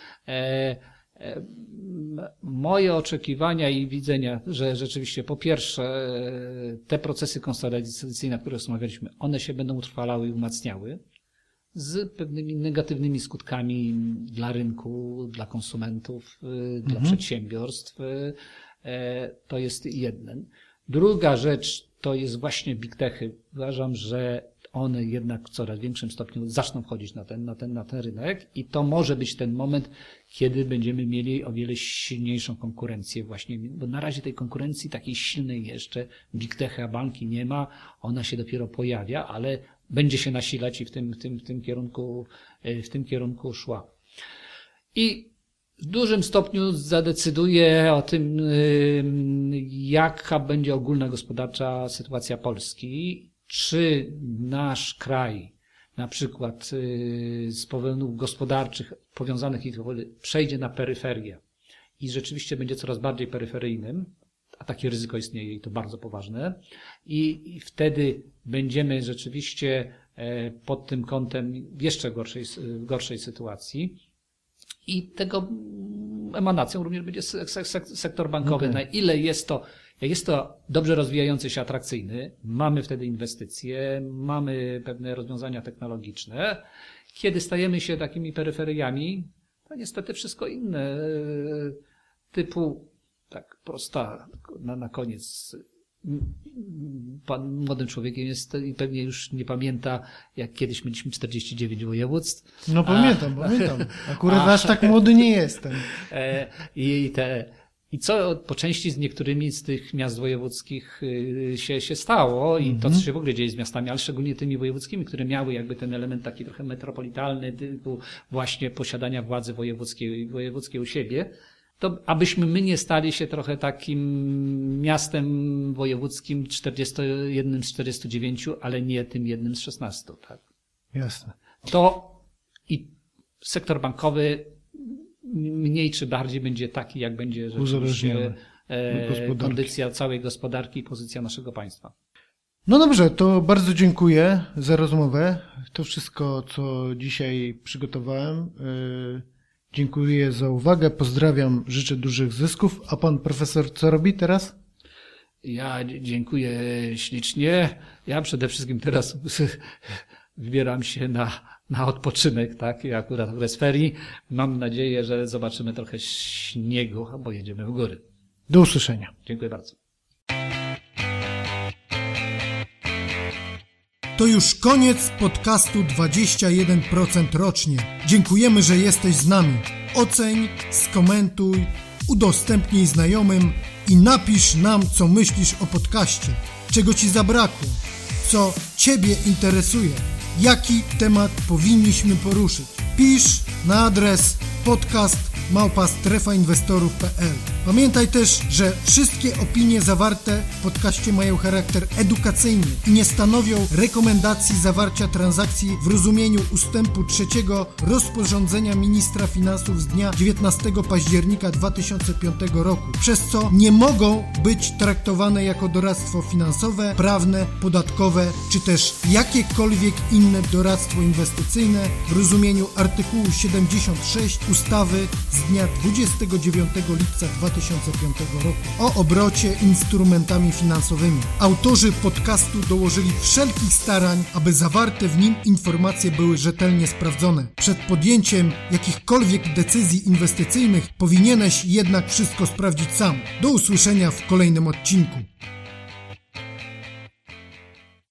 Moje oczekiwania i widzenia, że rzeczywiście po pierwsze te procesy konsolidacyjne, które rozmawialiśmy, one się będą utrwalały i umacniały z pewnymi negatywnymi skutkami dla rynku, dla konsumentów, dla przedsiębiorstw. To jest jeden. Druga rzecz to jest właśnie big techy. Uważam, że one jednak w coraz większym stopniu zaczną wchodzić na ten rynek i to może być ten moment, kiedy będziemy mieli o wiele silniejszą konkurencję właśnie, bo na razie tej konkurencji takiej silnej jeszcze big techy, a banki nie ma, ona się dopiero pojawia, ale będzie się nasilać i w tym kierunku szła. I w dużym stopniu zadecyduje o tym, jaka będzie ogólna gospodarcza sytuacja Polski. Czy nasz kraj, na przykład z powodów gospodarczych powiązanych przejdzie na peryferię i rzeczywiście będzie coraz bardziej peryferyjnym, a takie ryzyko istnieje i to bardzo poważne, i wtedy będziemy rzeczywiście pod tym kątem w jeszcze gorszej sytuacji. I tego emanacją również będzie sektor bankowy. Okay. Na ile jest to dobrze rozwijający się, atrakcyjny, mamy wtedy inwestycje, mamy pewne rozwiązania technologiczne. Kiedy stajemy się takimi peryferiami, to niestety wszystko inne, typu, tak prosta, na koniec, pan młodym człowiekiem jest i pewnie już nie pamięta, jak kiedyś mieliśmy 49 województw. No pamiętam. Akurat aż tak młody nie jestem. I co po części z niektórymi z tych miast wojewódzkich się stało i to, co się w ogóle dzieje z miastami, ale szczególnie tymi wojewódzkimi, które miały jakby ten element taki trochę metropolitalny, typu właśnie posiadania władzy wojewódzkiej u siebie, to abyśmy my nie stali się trochę takim miastem wojewódzkim 41 z 49, ale nie tym jednym z 16. Tak? Jasne. To i sektor bankowy mniej czy bardziej będzie taki, jak będzie rzeczywiście kondycja całej gospodarki i pozycja naszego państwa. No dobrze, to bardzo dziękuję za rozmowę. To wszystko, co dzisiaj przygotowałem. Dziękuję za uwagę, pozdrawiam, życzę dużych zysków. A pan profesor co robi teraz? Ja dziękuję ślicznie. Ja przede wszystkim teraz wybieram się na odpoczynek, tak? I akurat okres ferii. Mam nadzieję, że zobaczymy trochę śniegu, bo jedziemy w góry. Do usłyszenia. Dziękuję bardzo. To już koniec podcastu 21% rocznie. Dziękujemy, że jesteś z nami. Oceń, skomentuj, udostępnij znajomym i napisz nam, co myślisz o podcaście, czego ci zabrakło, co ciebie interesuje, jaki temat powinniśmy poruszyć. Pisz na adres podcast@strefainwestorów.pl. Pamiętaj też, że wszystkie opinie zawarte w podcaście mają charakter edukacyjny i nie stanowią rekomendacji zawarcia transakcji w rozumieniu ustępu 3 rozporządzenia ministra finansów z dnia 19 października 2005 roku, przez co nie mogą być traktowane jako doradztwo finansowe, prawne, podatkowe, czy też jakiekolwiek inne doradztwo inwestycyjne w rozumieniu artykułu 76 ustawy z dnia 29 lipca 2005 roku o obrocie instrumentami finansowymi. Autorzy podcastu dołożyli wszelkich starań, aby zawarte w nim informacje były rzetelnie sprawdzone. Przed podjęciem jakichkolwiek decyzji inwestycyjnych powinieneś jednak wszystko sprawdzić sam. Do usłyszenia w kolejnym odcinku.